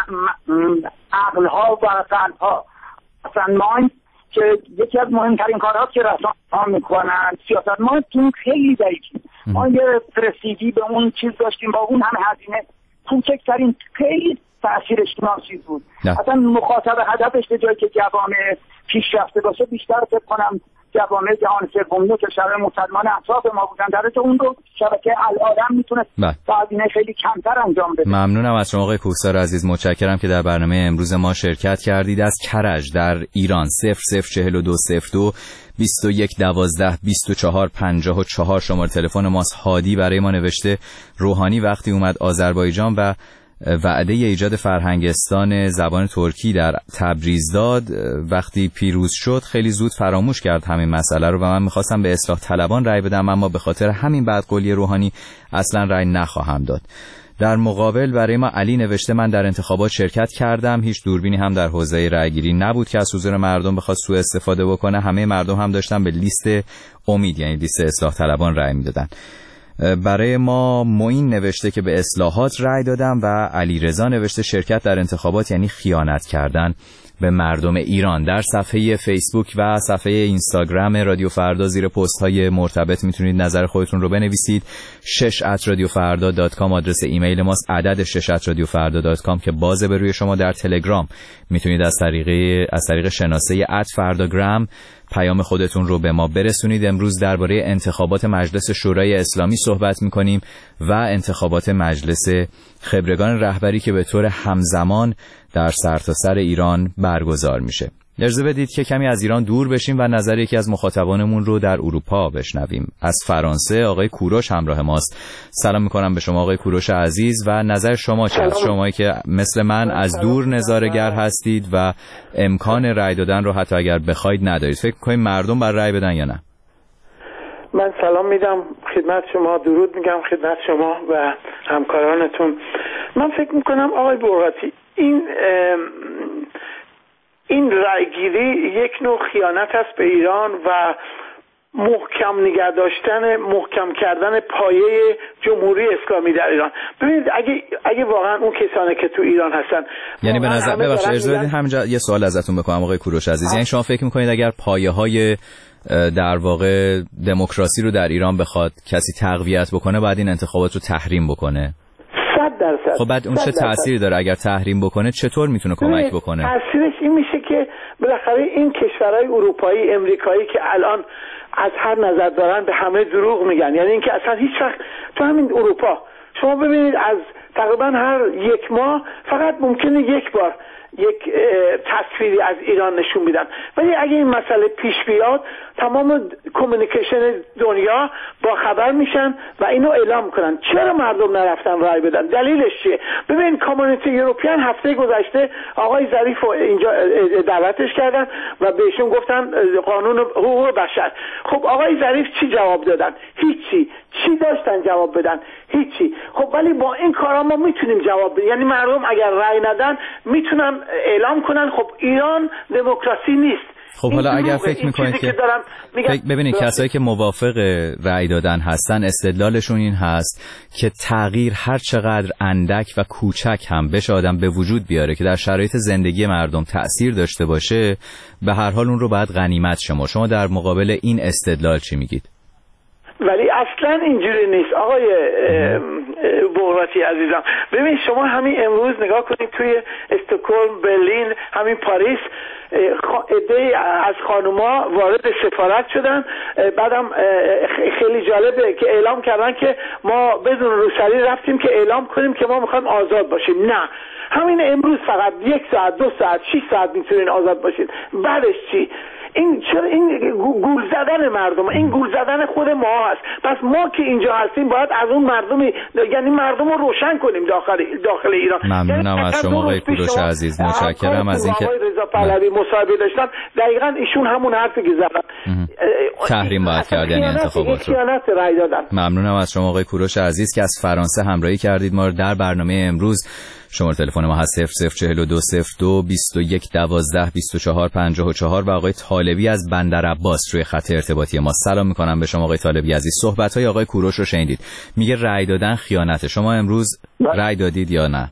عقلها و قلبها اصلا ما که یکی از مهمترین کارهاست که رسانه ها میکنن سیاست ما تو خیلی ضعیفیم. ما یه رسیدی به اون چیز داشتیم با اون همه هزینه کوچکترین خیلی تأثیر اجتماعی بود. اصلا مخاطب هدفش به جایی که جوامع پیشرفته باشه بیشتر فکر کنم جوامع جهان سومی و کشورهای مسلمان اطراف ما بودن در حالی که اون رو شبکه العالم میتونه با هزینه خیلی کمتر انجام بده. ممنونم از شما آقای کوهسار عزیز، متشکرم که در برنامه امروز ما شرکت کردید. از کرج در ایران صفر صفر چهل و دو صفر دو بیست و یک دوازده بیست و چهار پنجاه و چهار شماره تلفن ماست. هادی برای ما نوشته روحانی وقتی اومد آذربایجان و وعده ایجاد فرهنگستان زبان ترکی در تبریز داد، وقتی پیروز شد خیلی زود فراموش کرد همین مسئله رو و من میخواستم به اصلاح طلبان رأی بدم اما به خاطر همین بدقولی روحانی اصلا رأی نخواهم داد. در مقابل برای ما علی نوشته من در انتخابات شرکت کردم، هیچ دوربینی هم در حوزه رأیگیری نبود که از حضور مردم بخواد سوء استفاده بکنه، همه مردم هم داشتن به لیست امید یعنی لیست اصلاح طلبان رأی میدادن. برای ما معین نوشته که به اصلاحات رأی دادم و علیرضا نوشته شرکت در انتخابات یعنی خیانت کردن به مردم ایران. در صفحه فیسبوک و صفحه اینستاگرام رادیو فردا زیر پست های مرتبط میتونید نظر خودتون رو بنویسید. شش ات رادیو فردا دات کام آدرس ایمیل ماست، عدد شش ات رادیو فردا دات کام که بازه به روی شما. در تلگرام میتونید از طریق از طریق شناسه ات فرداگرام پیام خودتون رو به ما برسونید. امروز درباره انتخابات مجلس شورای اسلامی صحبت میکنیم و انتخابات مجلس خبرگان رهبری که به طور همزمان در سرتاسر ایران برگزار میشه. اجازه بدید که کمی از ایران دور بشیم و نظر یکی از مخاطبانمون رو در اروپا بشنویم. از فرانسه آقای کوروش همراه ماست. سلام میکنم به شما آقای کوروش عزیز و نظر شما چه است؟ شمایی که مثل من از دور نظاره‌گر هستید و امکان رأی دادن رو حتی اگر بخواید ندارید، فکر می‌کنید مردم بر رأی بدن یا نه؟ من سلام میدم خدمت شما، درود میگم خدمت شما و همکارانتون. من فکر میکنم آقای برغاتی این این رأیگیری یک نوع خیانت است به ایران و محکم نگه داشتن محکم کردن پایه جمهوری اسلامی در ایران. ببینید اگه اگه واقعا اون کسانی که تو ایران هستن، یعنی به نظر ببخشید اجازه بدید همینجا یه سوال ازتون بکنم آقای کوروش عزیز، یعنی شما فکر میکنید اگر پایه‌های در واقع دموکراسی رو در ایران بخواد کسی تقویت بکنه بعد این انتخابات رو تحریم بکنه؟ صد درصد. خب بعد اون چه تأثیری داره اگر تحریم بکنه؟ چطور میتونه کمک بکنه؟ تأثیرش این میشه که بالاخره این کشورهای اروپایی، امریکایی که الان از هر نظر دارن به همه دروغ میگن، یعنی اینکه اصلا هیچ وقت تو همین اروپا شما ببینید از تقریبا هر یک ماه فقط ممکنه یک بار یک تصویری از ایران نشون میدن، ولی اگه این مسئله پیش بیاد تمام کمیونیکیشن دنیا با خبر میشن و اینو اعلام کنن. چرا مردم نرفتن رای بدن؟ دلیلش چیه؟ ببین کامیونیتی یوروپیان هفته گذشته آقای ظریف رو اینجا دعوتش کردن و بهشون گفتن قانون حقوق بشر. خب آقای ظریف چی جواب دادن؟ هیچی. چی داشتن جواب بدن؟ هیچی. خب ولی با این کارا ما میتونیم جواب بدیم، یعنی مردم اگر رای ندن میتونن اعلام کنن خب ایران دموکراسی نیست. خب حالا اگر فکر میکنید که, که فکر ببینید کسایی که موافق رأی دادن هستن استدلالشون این هست که تغییر هر چقدر اندک و کوچک هم بشه آدم به وجود بیاره که در شرایط زندگی مردم تأثیر داشته باشه به هر حال اون رو باید غنیمت شما. شما در مقابل این استدلال چی میگید؟ ولی اصلا اینجوری نیست آقای بغراتی عزیزم. ببین شما همین امروز نگاه کنید توی استکهلم، برلین، همین پاریس عده از خانوما وارد سفارت شدن. بعدم خیلی جالبه که اعلام کردن که ما بدون روسری رفتیم که اعلام کنیم که ما میخوایم آزاد باشیم. نه، همین امروز فقط یک ساعت دو ساعت شش ساعت میتونین آزاد باشید. بعدش چی؟ این چرا این گول زدن مردم، این گول زدن خود ما هست. پس ما که اینجا هستیم باید از اون مردمی، یعنی مردم رو روشن کنیم داخل داخل ایران. ممنونم یعنی از شما آقای کوروش عزیز، متشکرم از اینکه آقای رضا پهلوی مصاحبه داشتن. دقیقاً ایشون همون حرفی که زدن، تحریم باید کرد یعنی انتخابات رو. رأی دادن. ممنونم از شما آقای کوروش عزیز که از فرانسه همراهی کردید ما رو در برنامه امروز. شماره تلفن ما هست صفر صفر چهل و دو صفر دو بیست و یک دوازده بیست و چهار پنجاه و چهار و آقای طالبی از بندر عباس روی خط ارتباطی ما. سلام میکنم به شما آقای طالبی عزیز. صحبت‌های آقای کوروش رو شنیدید، میگه رأی دادن خیانته. شما امروز رأی دادید یا نه؟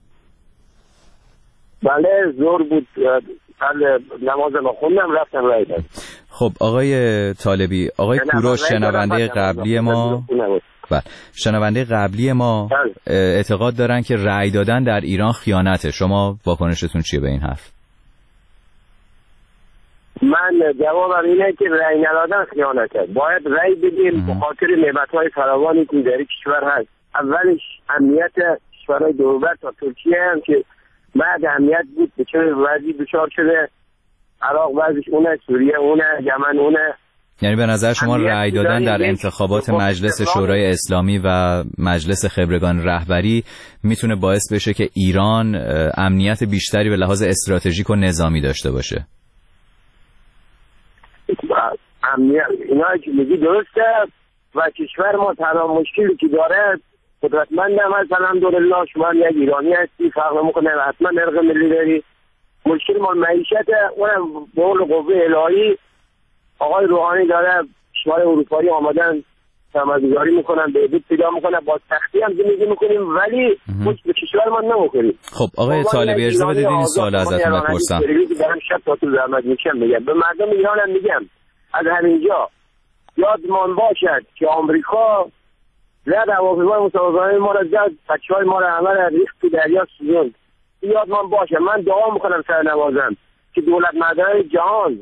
بله، زور بود، بله، نماز ما خوندم رفتم رأی دادم. خب آقای طالبی، آقای کوروش شنونده قبلی ما بله شنونده قبلی ما اعتقاد دارن که رأی دادن در ایران خیانته. شما واکنشتون چیه به این حرف؟ من جوابم اینه که رأی ندادن خیانته. باید رأی بدیم به خاطر نعمت‌های فراوانی که در کشور هست. اولش امنیت کشورهای دوربر تا ترکیه هم که بعد امنیت بود به چه وضعی دچار شده. عراق وضعش اونه، سوریه اونه، یمن اونه. یعنی به نظر شما رأی دادن در انتخابات مجلس شورای اسلامی و مجلس خبرگان رهبری میتونه باعث بشه که ایران امنیت بیشتری به لحاظ استراتژیک و نظامی داشته باشه؟ امنیت اینا که میگی درسته و کشور ما تنها مشکلی که داره قدرتمند هم هست الحمدلله. شما یک ایرانی هستی، فرق نمیکنه، حتما ارق ملی داری. مشکل ما معیشته، اونم به قول قوه الهی آقای روحانی داره کشورهای اروپایی آمدن سرمایه‌گذاری میکنن، بهبود پیدا میکنن، با سختی هم زندگی میکنیم ولی مشت به کشور ما نمیخوریم. خب آقای طالبی اجازه بدید این سوال ازتون بپرسم. دارم شب تا تو زحمت میکشم میگم به مردم ایران هم میگم از همینجا یادمان باشد که آمریکا زد هواپیمای مسابقه‌های ما را زد، بچه‌های ما را همه را ریخت تو دریا سوزوند. یادمان باشه. من دعا میکنم سرنوازم که دولت مردای جهان،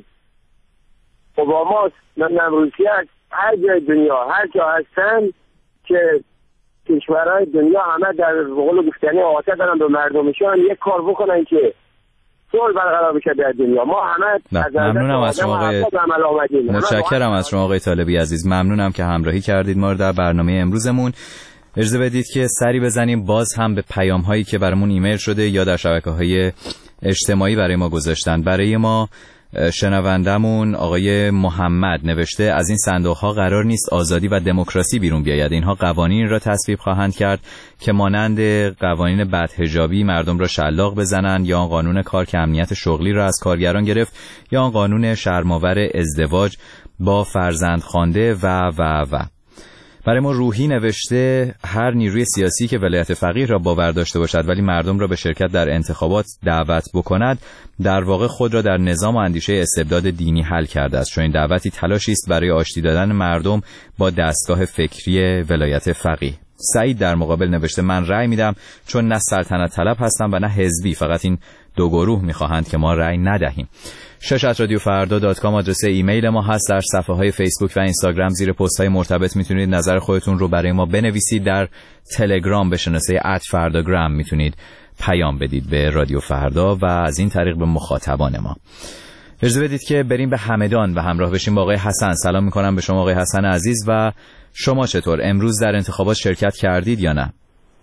اوباما، نمیدونم روسیه، هر جای دنیا هر جا هستن که کشورهای دنیا همه در قول گفتنی آتش دارن به مردمشان، یک کار بکنن که صلح برقرار بشه در دنیا. ما همه از ممنونم از شما آقای متشکرم از شما آقای طالبی عزیز. ممنونم که همراهی کردید ما رو در برنامه امروزمون. اجازه بدید که سری بزنیم باز هم به پیام هایی که برامون ایمیل شده یا در شبکه‌های اجتماعی برای ما گذاشتن. برای ما شنوندمون آقای محمد نوشته از این صندوق ها قرار نیست آزادی و دموکراسی بیرون بیاید. اینها قوانین را تصویب خواهند کرد که مانند قوانین بدحجابی مردم را شلاق بزنند، یا آن قانون کار که امنیت شغلی را از کارگران گرفت، یا آن قانون شرم‌آور ازدواج با فرزند خوانده و و و برای ما روحی نوشته هر نیروی سیاسی که ولایت فقیه را باور داشته باشد ولی مردم را به شرکت در انتخابات دعوت بکند در واقع خود را در نظام و اندیشه استبداد دینی حل کرده است، چون این دعوتی تلاشی است برای آشتی دادن مردم با دستگاه فکری ولایت فقیه. سعید در مقابل نوشته من رأی میدم چون نه سلطنت طلب هستم و نه حزبی، فقط این دو گروه میخواهند که ما رأی ندهیم. شش ات رادیو فردا دات کام آدرس ایمیل ما هست. در صفحه های فیسبوک و اینستاگرام زیر پست های مرتبط میتونید نظر خودتون رو برای ما بنویسید. در تلگرام به شناسه ات فرداگرام میتونید پیام بدید به رادیو فردا و از این طریق به مخاطبان ما. اجازه بدید که بریم به همدان و همراه بشیم با آقای حسن. سلام میکنم به شما آقای حسن عزیز. و شما چطور امروز در انتخابات شرکت کردید یا نه؟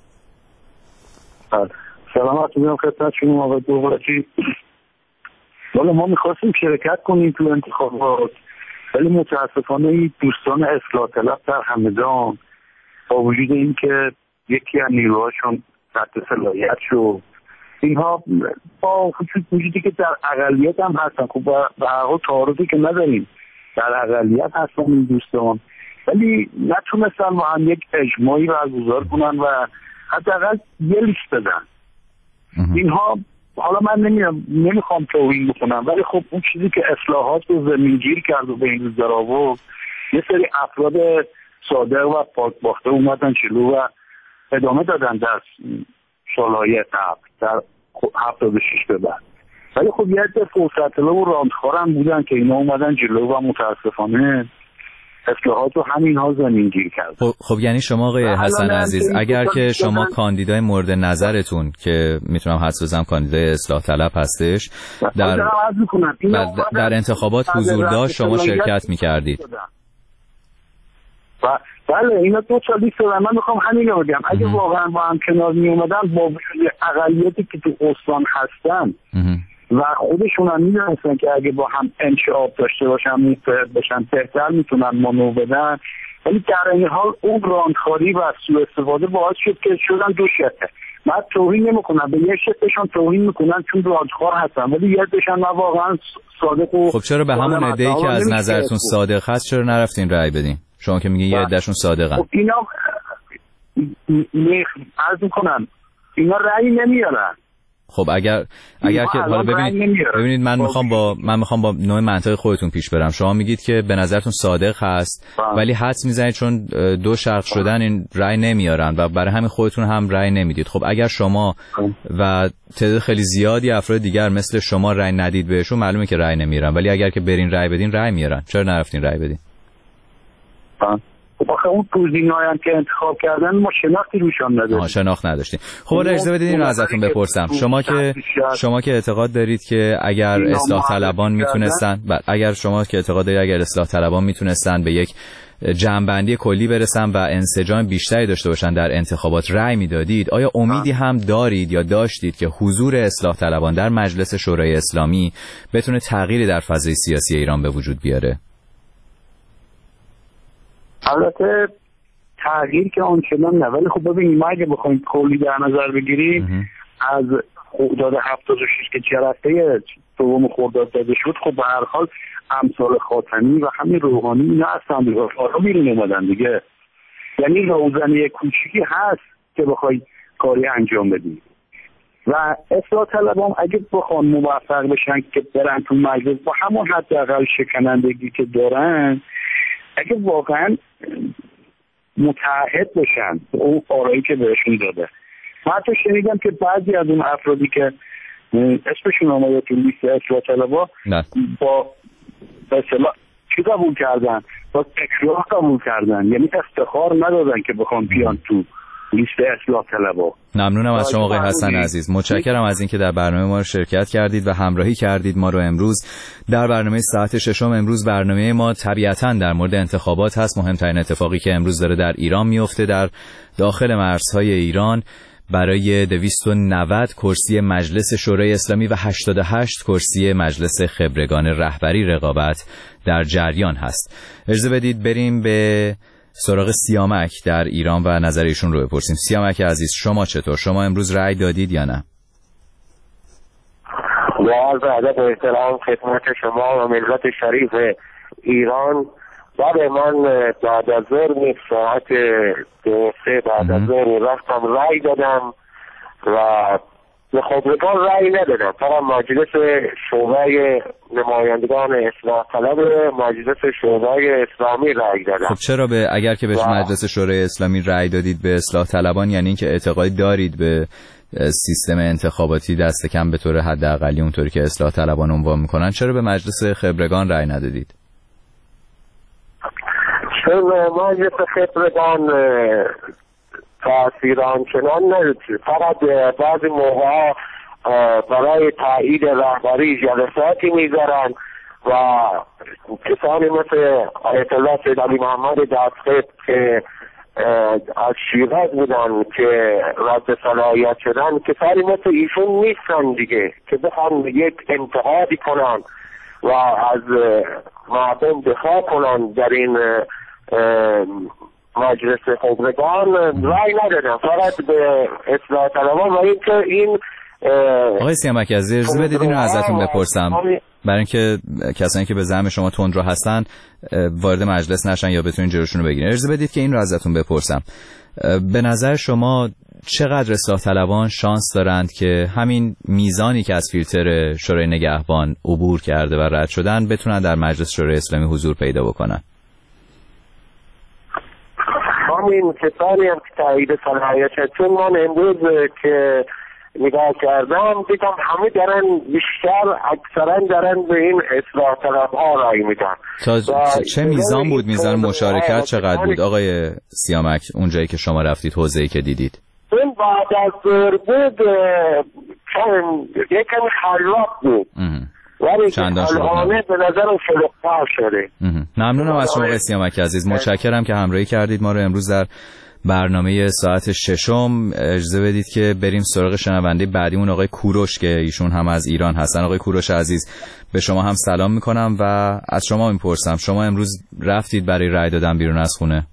سلامت میگم خدمت شما آقای دوبارچی. والا ما میخواستیم شرکت کنیم تو انتخابات ولی متاسفانه دوستان اصلاح طلب در همدان با وجود این که یکی از نیروهاشون تحت صلاحیت شد، اینها با وجودی که در اقلیت هم هستن، خب به هر حال تعارضی که نداریم، در اقلیت هستن این دوستان، ولی نتونستن با هم یک اجماعی برگزار کنن و حداقل یه لیست بدن. اینها حالا من نمیدونم نمیخوام توهین بکنم ولی خب اون چیزی که اصلاحات رو زمینگیر کرد و به این روز در آورد، یه سری افراد صادق و پاکباخته اومدن جلو و ادامه دادن در سالهای قبل در هفتاد و شش به بعد. ولی خب یه عده فرصت طلب و راندخوارم بودن که اینا اومدن جلو و متاسفانه اصلاحات رو همینها زمینگیر کرد. خب, خب یعنی شما آقای حسن عزیز اگر که شما کاندیدای مورد نظرتون که میتونم حدس بزنم کاندیدای اصلاح طلب هستش در در, در انتخابات حضور داشت شما شرکت میکردید؟ بله اینا دو تا لیست دارن. من میخوام همین رو بگم اگه واقعا با هم کنار می اومدن با وجود اقلیتی که تو استان هستن و خودشون هم میدونستن که اگه با هم انشعاب داشته باشن متحد باشن بهتر میتونن مانو بدن، ولی در این حال اون راندخاری و سوء استفاده باعث شد که شدن دو شقه. من توهین نمیکنم به یک شقشون توهین میکنن چون راندخوار هستن، ولی یک دشن من واقعا صادق و خب چرا به همون عده‌ای که از نظرتون صادق هست چرا نرفتین رأی بدین؟ شما که میگین یه عدهشون صادقن. خب اینا عرض میکنم اینا رأی نمیارن. خب اگر اگر که حالا ببینید ببینید من میخوام با من میخوام با نوع منطق خودتون پیش برم. شما میگید که به نظرتون صادق هست با. ولی حدس میزنید چون دو شخص شدن این رأی نمیارن و برای همین خودتون هم رأی نمیدید. خب اگر شما با. و تعداد خیلی زیادی افراد دیگر مثل شما رأی ندید بهشون معلومه که رأی نمیارن، ولی اگر که برین رأی بدین رأی میارن. چرا نرفتین رأی بدین؟ خب آخه اون توزینایی هم که انتخاب کردن ما شناختی روشان نداشتیم. آها شناخت نداشتیم. خب حالا اجازه بدید این رو ازتون بپرسم. شما که شما که اعتقاد دارید که اگر اصلاح طلبان میتونستن اگر شما که اعتقاد دارید اگر اصلاح طلبان میتونستن به یک جمع‌بندی کلی برسن و انسجام بیشتری داشته باشن در انتخابات رأی میدادید، آیا امیدی هم دارید یا داشتید که حضور اصلاح طلبان در مجلس شورای اسلامی بتونه تغییری در فضای سیاسی ایران به وجود بیاره؟ البته تغییر که آنچنان نه، ولی خب ببینید ما اگه بخوایم کلی در نظر بگیریم از خرداد هفتاد و شش که جلسه دوم خرداد داده شد، خب به هر حال امثال خاتمی و همین روحانی اینا از صندوق فارا بیرون اومدن دیگه. یعنی روزنه کوچیکی هست که بخوای کاری انجام بدی و اصلاح طلبان اگه بخوان موفق بشن که برن تو مجلس با همون حداقل شکنندگی که دارن، اگه واقعا متحد بشن اون آرایی که بهشون داده. من حتی شنیدم که بعضی از اون افرادی که اسمشون آمده تو لیست اصلاح طلبا با به اصطلاح چی قبول کردن؟ با اکراه قبول کردن، یعنی افتخار ندادن که بخوان بیان تو لیست اصلاح طلبا. ممنونم از شما آقای حسن عزیز. متشکرم از اینکه در برنامه ما رو شرکت کردید و همراهی کردید ما رو امروز در برنامه ساعت ششم. امروز برنامه ما طبیعتاً در مورد انتخابات هست. مهمترین اتفاقی که امروز داره در ایران میفته، در داخل مرزهای ایران برای دویست و نود کرسی مجلس شورای اسلامی و هشتاد و هشت کرسی مجلس خبرگان رهبری رقابت در جریان هست. اجازه بدید بریم به سراغ سیامک در ایران و نظر ایشون رو بپرسیم. سیامک عزیز شما چطور؟ شما امروز رأی دادید یا نه؟ با ادب و احترام خدمت شما و ملت شریف ایران، برای من بعد از ظهر ساعت دو سه بعد از ظهر رفتم رأی دادم و به خبرگان رأی ندادم، فقط مجلس شورای نمایندگان اصلاح طلب مجلس شورای اسلامی رأی دادم. خب چرا به اگر که به مجلس شورای اسلامی رأی دادید به اصلاح طلبان، یعنی اینکه اعتقادی دارید به سیستم انتخاباتی دست کم به طور حداقلی اونطوری که اصلاح طلبان عنوان میکنن، چرا به مجلس خبرگان رأی ندادید؟ چون مجلس خبرگان تأثیر آنچنان نداشت، فقط بعضی موقع برای تایید رهبری جلساتی میذارن و کسانی مثل آیت الله سید علی محمد دستخط که از شیراز بودن که رد صلاحیت شدن، کسانی مثل ایشون نیستن دیگه که بخوان یک انتقادی کنن و از مردم دفاع کنن در این مجلس خبرگان. رای ندادم، فقط به اصلاح طلبان و اینکه این آقای سیامک عزیز اجازه بدید این رو ازتون بپرسم برای اینکه کسانی که به زعم شما تندرو هستن وارد مجلس نشن یا بتونین جلوشون رو بگیرین. اجازه بدید که این رو ازتون بپرسم، به نظر شما چقدر اصلاح طلبان شانس دارند که همین میزانی که از فیلتر شورای نگهبان عبور کرده و رد شدن بتونن در مجلس شورای اسلامی حضور پیدا بکنن؟ همین کسانی هم که تایید صلاحیت شد، چون من امروز که نگاه کردم دیدم همه دارن بیشتر اکثرا دارن به این اصلاح طلب ها رای میدن. تا چه میزان بود میزان مشارکت چقدر بود آقای سیامک اونجایی که شما رفتید حوزه‌ای که دیدید؟ این بعد از ظهر بود یکم خلاق بود ولی الانه به نظرم شلوغ‌تر شده. ممنونم از شما آقای سیامک عزیز، متشکرم که همراهی کردید ما رو امروز در برنامه ساعت ششم. اجازه بدید که بریم سراغ شنونده بعدیمون آقای کوروش که ایشون هم از ایران هستن. آقای کوروش عزیز به شما هم سلام میکنم و از شما میپرسم شما امروز رفتید برای رای دادن بیرون از خونه؟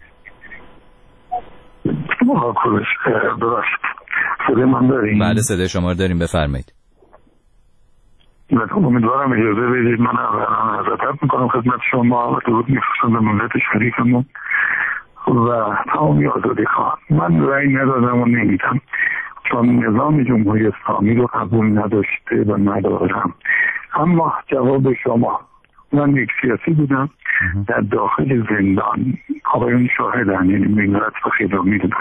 آقای کوروش ببخشید صدای من داریم؟ بله صدای شما رو داریم، بفرمایید. امیدوارم اجازه بدید من اولا عزتت میکنم خدمت شما و درود میفرستم به ملت شریفمون و تمامی آزادی خواه. من رأی ندادم و نمیدم چون نظام جمهوری اسلامی رو قبول نداشته و ندارم. اما جواب شما، من یک سیاسی بودم در داخل زندان، آقایون شاهدن، یعنی ملت و خیلی میدونن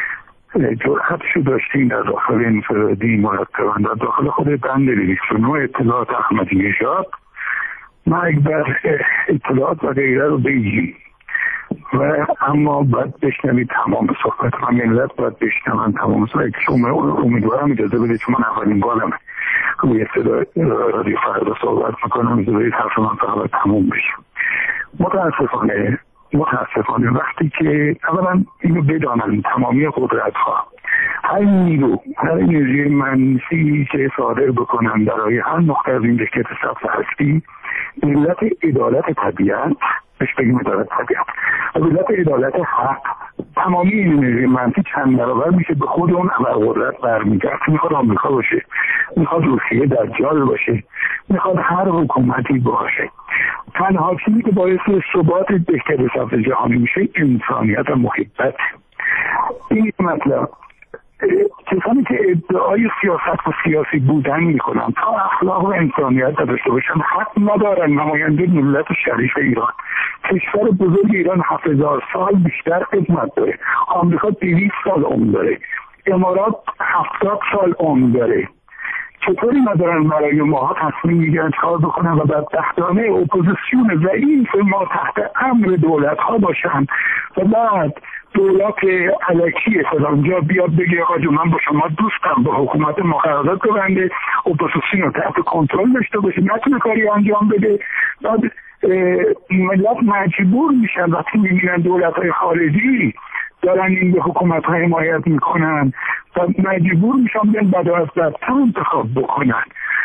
جرأتشو داشتیم در داخل انفرادی مرتبا در داخل خود بند دویست و نه اطلاعات احمدی نژاد مرگ بر اطلاعات و غیره رو بگیم و اما باید بشنوید تمام صحبت و ملت باید بشنوند تمام صحبت. امیدوارم اجازه بدید چون من اولین بارم روی صدای رادیو فردا صحبت میکنم، اجازه بدید حرف من فقط تموم بشه. متاسفانه متاسفانه وقتی که اولا اینو بدانن تمامی قدرت ها هر نیرو هر انرژی منفی که صادر بکنن برای هر نقطه از این دکت صف هستی ملت عدالت طبیعت بهش بگیم عدالت طبیعت و ملت عدالت حق تمامی این انرژی منفی چند برابر میشه به خود اون ابرقدرت برمیگرد. میخواد آمریکا باشه، میخواد روسیه دجال باشه، میخواد هر حکومتی باشه. تنها چیزی که باعث ثبات بهتر صف جهانی میشه انسانیت و محبت. این مطلب کسانی که ادعای سیاست و سیاسی بودن میکنن تا اخلاق و انسانیت داشته باشن حق ندارن نماینده ملت شریف ایران. کشور بزرگ ایران هفت هزار سال بیشتر خدمت داره، آمریکا دویست سال عمر داره، امارات هفتاد سال عمر داره. چطوری ندارن برای ما تصمیم میگیرن کار بکنن و بدبختانه اپوزیسیون ضعیف ما تحت امر دولت ها باشن و بعد دولت علکی فلانجا بیاد بگه آقا جو من با شما دوستم، با حکومت ما قرارداد ببنده، اپوزیسیون رو تحت کنترل داشته باشه، نتونه کاری انجام بده. بعد ملت مجبور میشن وقتی میبینن دولت های خارجی دارن این به حکومت ها حمایت میکنن و مجبور میشن بیان بد و از بدتر انتخاب بکنن.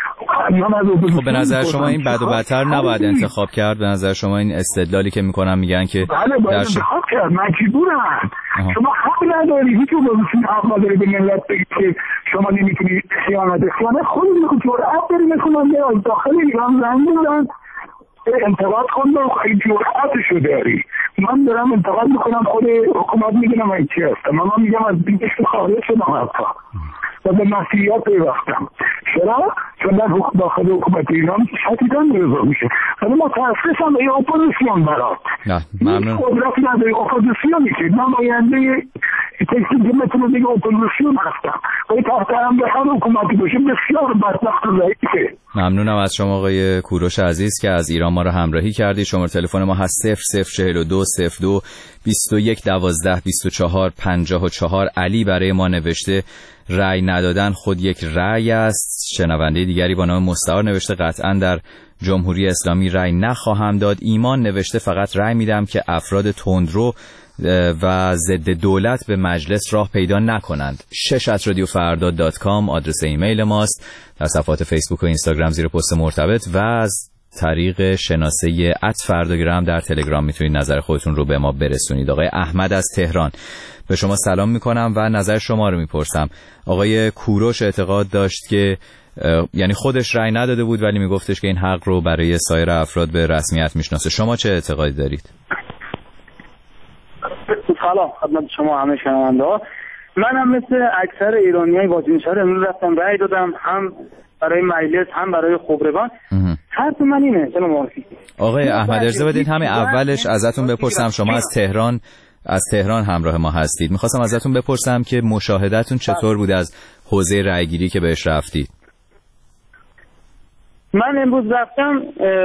خب به نظر شما این بد و بدتر نباید انتخاب کرد؟ به نظر شما این استدلالی که میکنن میگن که بله باید انتخاب کرد، مجبورن. شما حق نداری، هیچ اپوزیسیون حق نداری به ملت بگید که شما نمیتونی خیانت خیانت خودی رو جرأت داری مثلا از داخل ایران زنگ بزن انتقاد کن و خیلی جرأتشو داری. من دارم انتقاد میکنم خود حکومت میدونم من چی هستم، من میگم از بیشت خارج شدم حتی و به مسیحیت پیوستم. چرا؟ چون در داخل حکومت ایران شدیداً رضا میشه. ولی متاسفم به اپوزیسیون برات ممنون قدرت نداری. اپوزیسیونی که نماینده تکلیف که میتونه دیگه اپوزیسیون هستم ولی تحت امر هر حکومتی باشه بسیار بدبخت و ضعیفه. ممنونم از شما آقای کوروش عزیز که از ایران ما رو همراهی کردی. شماره تلفن ما هست صفر صفر چهل و دو صفر دو بیست و یک دوازده بیست و چهار پنجاه و چهار. علی برای ما نوشته رأی ندادن خود یک رأی است. شنونده دیگری با نام مستعار نوشته قطعا در جمهوری اسلامی رأی نخواهم داد. ایمان نوشته فقط رأی میدم که افراد تندرو و ضد دولت به مجلس راه پیدا نکنند. شش ات رادیو فردا دات کام آدرس ایمیل ماست. در صفحات فیسبوک و اینستاگرام زیر پست مرتبط و از طریق شناسه ات فرداگرام در تلگرام میتونید نظر خودتون رو به ما برسونید. آقای احمد از تهران به شما سلام میکنم و نظر شما رو میپرسم. آقای کوروش اعتقاد داشت که یعنی خودش رأی نداده بود ولی میگفتش که این حق رو برای سایر افراد به رسمیت میشناسه. شما چه اعتقادی دارید؟ سلام خدمت شما همه شنونده‌ها. منم مثل اکثر ایرانیای واجنشار امروز رفتم رأی دادم، هم برای مجلس هم برای خبرگان. حرف من اینه جناب مهندسی. آقای احمد اجازه بدید همین اولش ازتون بپرسم، شما از تهران از تهران همراه ما هستید. میخواستم ازتون بپرسم که مشاهدتون چطور بود از حوزه رأیگیری که بهش رفتید؟ من امروز رفتم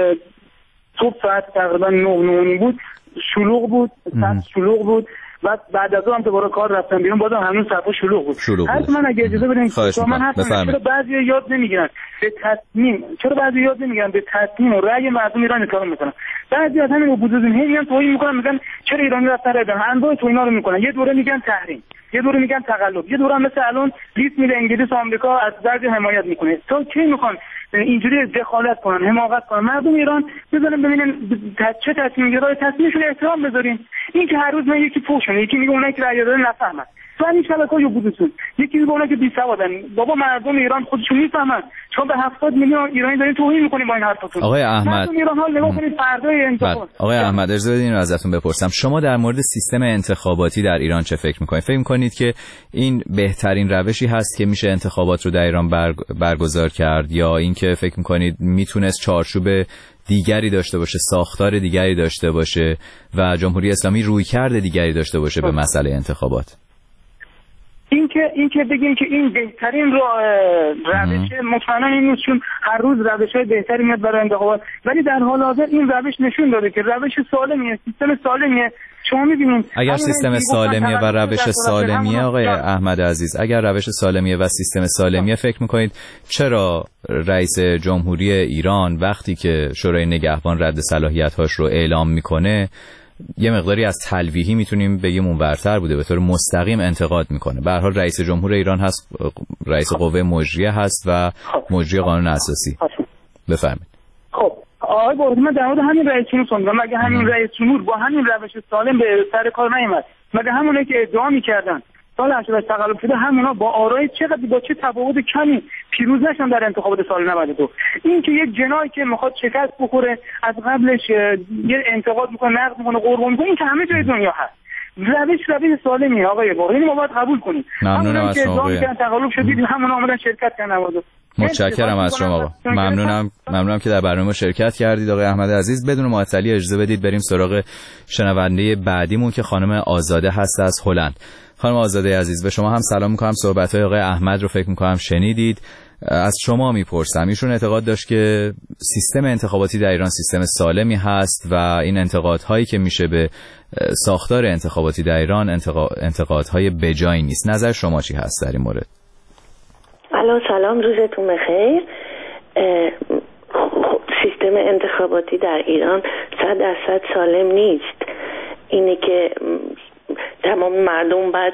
صبح ساعت تقریبا نه نه بود، شلوغ بود، صف شلوغ بود. بعد بعد از اون دوباره کار رفتم بیرون، بازم هنوز صفحه شلوغ بود. هر من اگه اجازه بدین من حتما چرا بعضیا یاد نمیگیرن به تصمیم، چرا بعضیا یاد نمیگیرن به تصمیم و رأی مردم ایران اطلاع میکنن. بعضی از همین وجودون هی میگن توهین میکنن، میگن چرا ایرانی رفتن رأی دادن، انواع توهینا رو میکنن. یه دوره میگن تحریم، یه دوره میگن تقلب، یه دوره هم مثل الان لیست میده انگلیس و آمریکا از بعضی حمایت میکنه. تا کی میخوان اینجوری دخالت کنن، حماقت کنن؟ مردم ایران بزنن ببینن چه تصمیم گیرای تصمیمشون احترام بذارین. این که هر روز من یکی پوشونه، یکی میگه اونایی که رأی دادن نفهمن، تو این شبکه‌های بودن، یکی میگه اونایی که بی سوادن. بابا مردم ایران خودشون میفهمن. چون به هفتاد میلیون ایرانی دارین توهین میکنین با این حرفتون. آقای احمد، مردم ایران حال نگاه کنید فردای انتخابات. آقای احمد اجازه بدین رو ازتون بپرسم، شما در مورد سیستم انتخاباتی در ایران چه فکر میکنید؟ فکر میکنید که این بهترین روشی هست که میشه انتخابات رو در ایران برگ... برگزار کرد، یا اینکه فکر میکنید میتونست چارچوب دیگری داشته باشه، ساختار دیگری داشته باشه و جمهوری اسلامی رویکرد دیگری داشته باشه به مسئله انتخابات؟ این که این که بگیم که این بهترین راه روش، مطمئنا این نیست، چون هر روز روش‌های بهتری میاد برای انتخابات، ولی در حال حاضر این روش نشون داده که روش سالمیه، سیستم سالمیه. شما می‌بینید اگر سیستم سالمیه و روش سالمیه آقای احمد عزیز، اگر روش سالمیه و سیستم سالمیه، فکر می‌کنید چرا رئیس جمهوری ایران وقتی که شورای نگهبان رد صلاحیت‌هاش رو اعلام می‌کنه یه مقداری از تلویحی میتونیم بگیم اون برتر بوده، به طور مستقیم انتقاد میکنه؟ به هر حال رئیس جمهور ایران هست، رئیس قوه مجریه هست و مجری قانون اساسی. بفرمایید. خب آقای بردی، من در مورد همین رئیس جمهور صحبت، مگه همین رئیس جمهور با همین روش سالم به سر کار نیامد؟ مگه همونایی که ادعا میکردن سال هشتاد و هشت تقلب شده، همونا با آرای چقدر با چه تفاوت کمی پیروز نشدن در انتخابات سال نود و دو. این که یک جنایی که میخواد شکست بخوره از قبلش یه انتقاد میکنه، نقد میکنه، قربون میکنه، این که همه جای دنیا هست. روش روش سالمیه آقای باقر، اینو ما باید قبول کنیم. ممنونم از شما آقای. تقلب شدید همونا اومدن شرکت کردن. متشکرم از شما آقا. ممنونم ممنونم که در برنامه شرکت کردید آقای احمد عزیز. بدون معطلی اجازه بدید بریم سراغ شنونده بعدیمون که خانم آزاده هست از هلند. خانم آزاده عزیز، به شما هم سلام میکنم. صحبت‌های آقای احمد رو فکر میکنم شنیدید. از شما میپرسم، ایشون اعتقاد داشت که سیستم انتخاباتی در ایران سیستم سالمی هست و این انتقادهایی که میشه به ساختار انتخاباتی در ایران انتقادهای بجایی نیست. نظر شما چی هست در این مورد؟ الو سلام، روزتون بخیر. سیستم انتخاباتی در ایران صد درصد سالم نیست. اینه که تمام مردم باید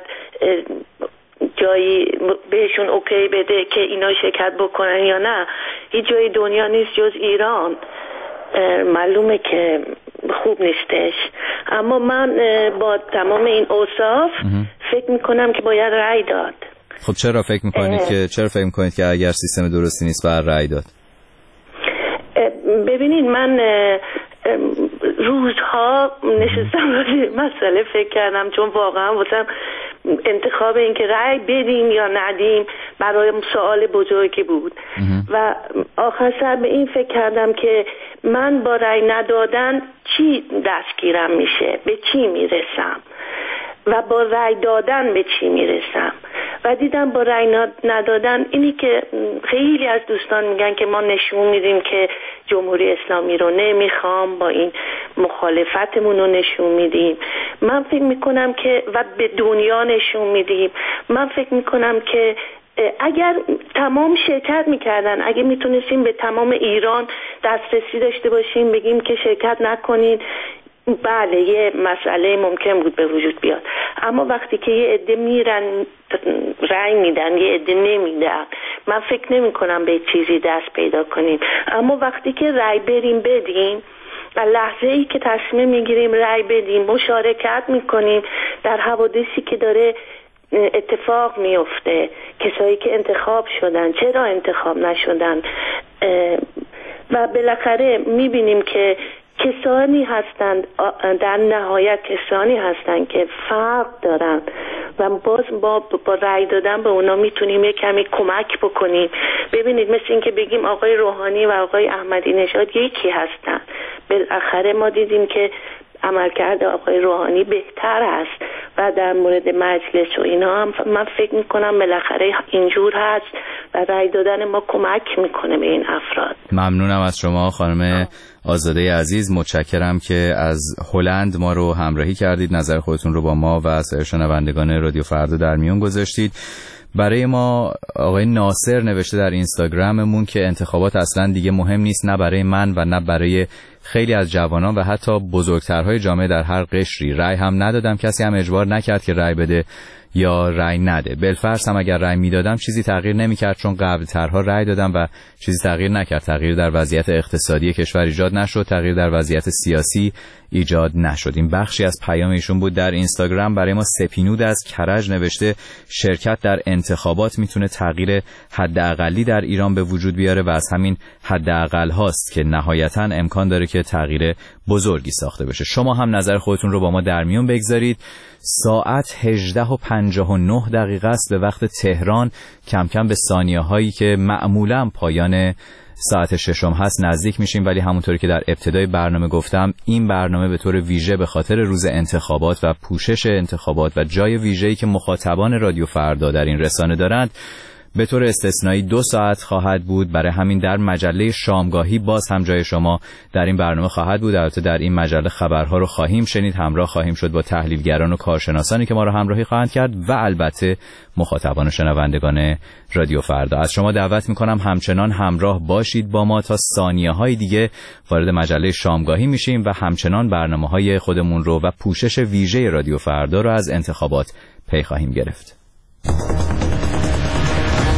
جایی بهشون اوکی بده که اینا شرکت بکنن یا نه. هیچ جای دنیا نیست جز ایران. معلومه که خوب نیستش، اما من با تمام این اوصاف فکر میکنم که باید رأی داد. خب چرا فکر میکنید که چرا فکر میکنید که اگر سیستم درستی نیست باید رأی داد؟ ببینید، من روزها نشستم راجع مسئله فکر کردم، چون واقعا واسم انتخاب این که رأی بدیم یا ندیم برایم سوال بزرگی بود و آخر سر به این فکر کردم که من با رأی ندادن چی دستگیرم میشه، به چی میرسم و با رأی دادن به چی میرسم. و دیدم با رأی ندادن اینی که خیلی از دوستان میگن که ما نشون میدیم که جمهوری اسلامی رو نمیخوام، با این مخالفتمون رو نشون میدیم. من فکر میکنم که و به دنیا نشون میدیم. من فکر میکنم که اگر تمام شرکت میکردن، اگه میتونستیم به تمام ایران دسترسی داشته باشیم بگیم که شرکت نکنین، بله یه مسئله ممکن بود به وجود بیاد. اما وقتی که یه عده میرن رأی میدن، یه عده نمیدن، من فکر نمی کنم به چیزی دست پیدا کنیم. اما وقتی که رأی بریم بدیم و لحظه ای که تصمیم میگیریم رأی بدیم، مشارکت میکنیم در حوادثی که داره اتفاق میفته، کسایی که انتخاب شدن چرا انتخاب نشدن، و بالاخره میبینیم که کسانی هستند، در نهایت کسانی هستند که فرق دارن و باز با با رأی دادن به اونا میتونیم یک کمی کمک بکنیم. ببینید، مثل این که بگیم آقای روحانی و آقای احمدی نژاد یکی هستن. بالاخره ما دیدیم که عملکرد آقای روحانی بهتر است و در مورد مجلس و اینا هم من فکر میکنم بالاخره اینجور هست و رأی دادن ما کمک میکنه به این افراد. ممنونم از شما خانم آزاده عزیز، متشکرم که از هلند ما رو همراهی کردید، نظر خودتون رو با ما و سایر شنوندگان رادیو فردا در میون گذاشتید. برای ما آقای ناصر نوشته در اینستاگراممون که انتخابات اصلا دیگه مهم نیست، نه برای من و نه برای خیلی از جوانان و حتی بزرگترهای جامعه در هر قشری. رأی هم ندادم، کسی هم اجبار نکرد که رأی بده یا رأی نده. بالفرض هم اگر رأی میدادم چیزی تغییر نمیکرد، چون قبل ترها رأی دادم و چیزی تغییر نکرد. تغییر در وضعیت اقتصادی کشور ایجاد نشد، تغییر در وضعیت سیاسی ایجاد نشد. این بخشی از پیام ایشون بود در اینستاگرام. برای ما سپینود از کرج نوشته شرکت در انتخابات میتونه تغییر حداقلی در ایران به وجود بیاره و از همین حداقل هاست که نهایتاً امکان داره که تغییر بزرگی ساخته بشه. شما هم نظر خودتون رو با ما در میون بگذارید. ساعت هجده و پنجاه و نه دقیقه است به وقت تهران. کم کم به ثانیه هایی که معمولا پایان ساعت ششم هست نزدیک میشیم، ولی همونطوری که در ابتدای برنامه گفتم این برنامه به طور ویژه به خاطر روز انتخابات و پوشش انتخابات و جای ویژه‌ای که مخاطبان رادیو فردا در این رسانه دارند به طور استثنایی دو ساعت خواهد بود. برای همین در مجله شامگاهی باز هم جای شما در این برنامه خواهد بود. البته در این مجله خبرها رو خواهیم شنید، همراه خواهیم شد با تحلیلگران و کارشناسانی که ما رو همراهی خواهند کرد و البته مخاطبان و شنوندگان رادیو فردا. از شما دعوت میکنم همچنان همراه باشید با ما تا ثانیه‌های دیگه وارد مجله شامگاهی میشیم و همچنان برنامه‌های خودمون رو و پوشش ویژه رادیو فردا رو از انتخابات پی خواهیم گرفت.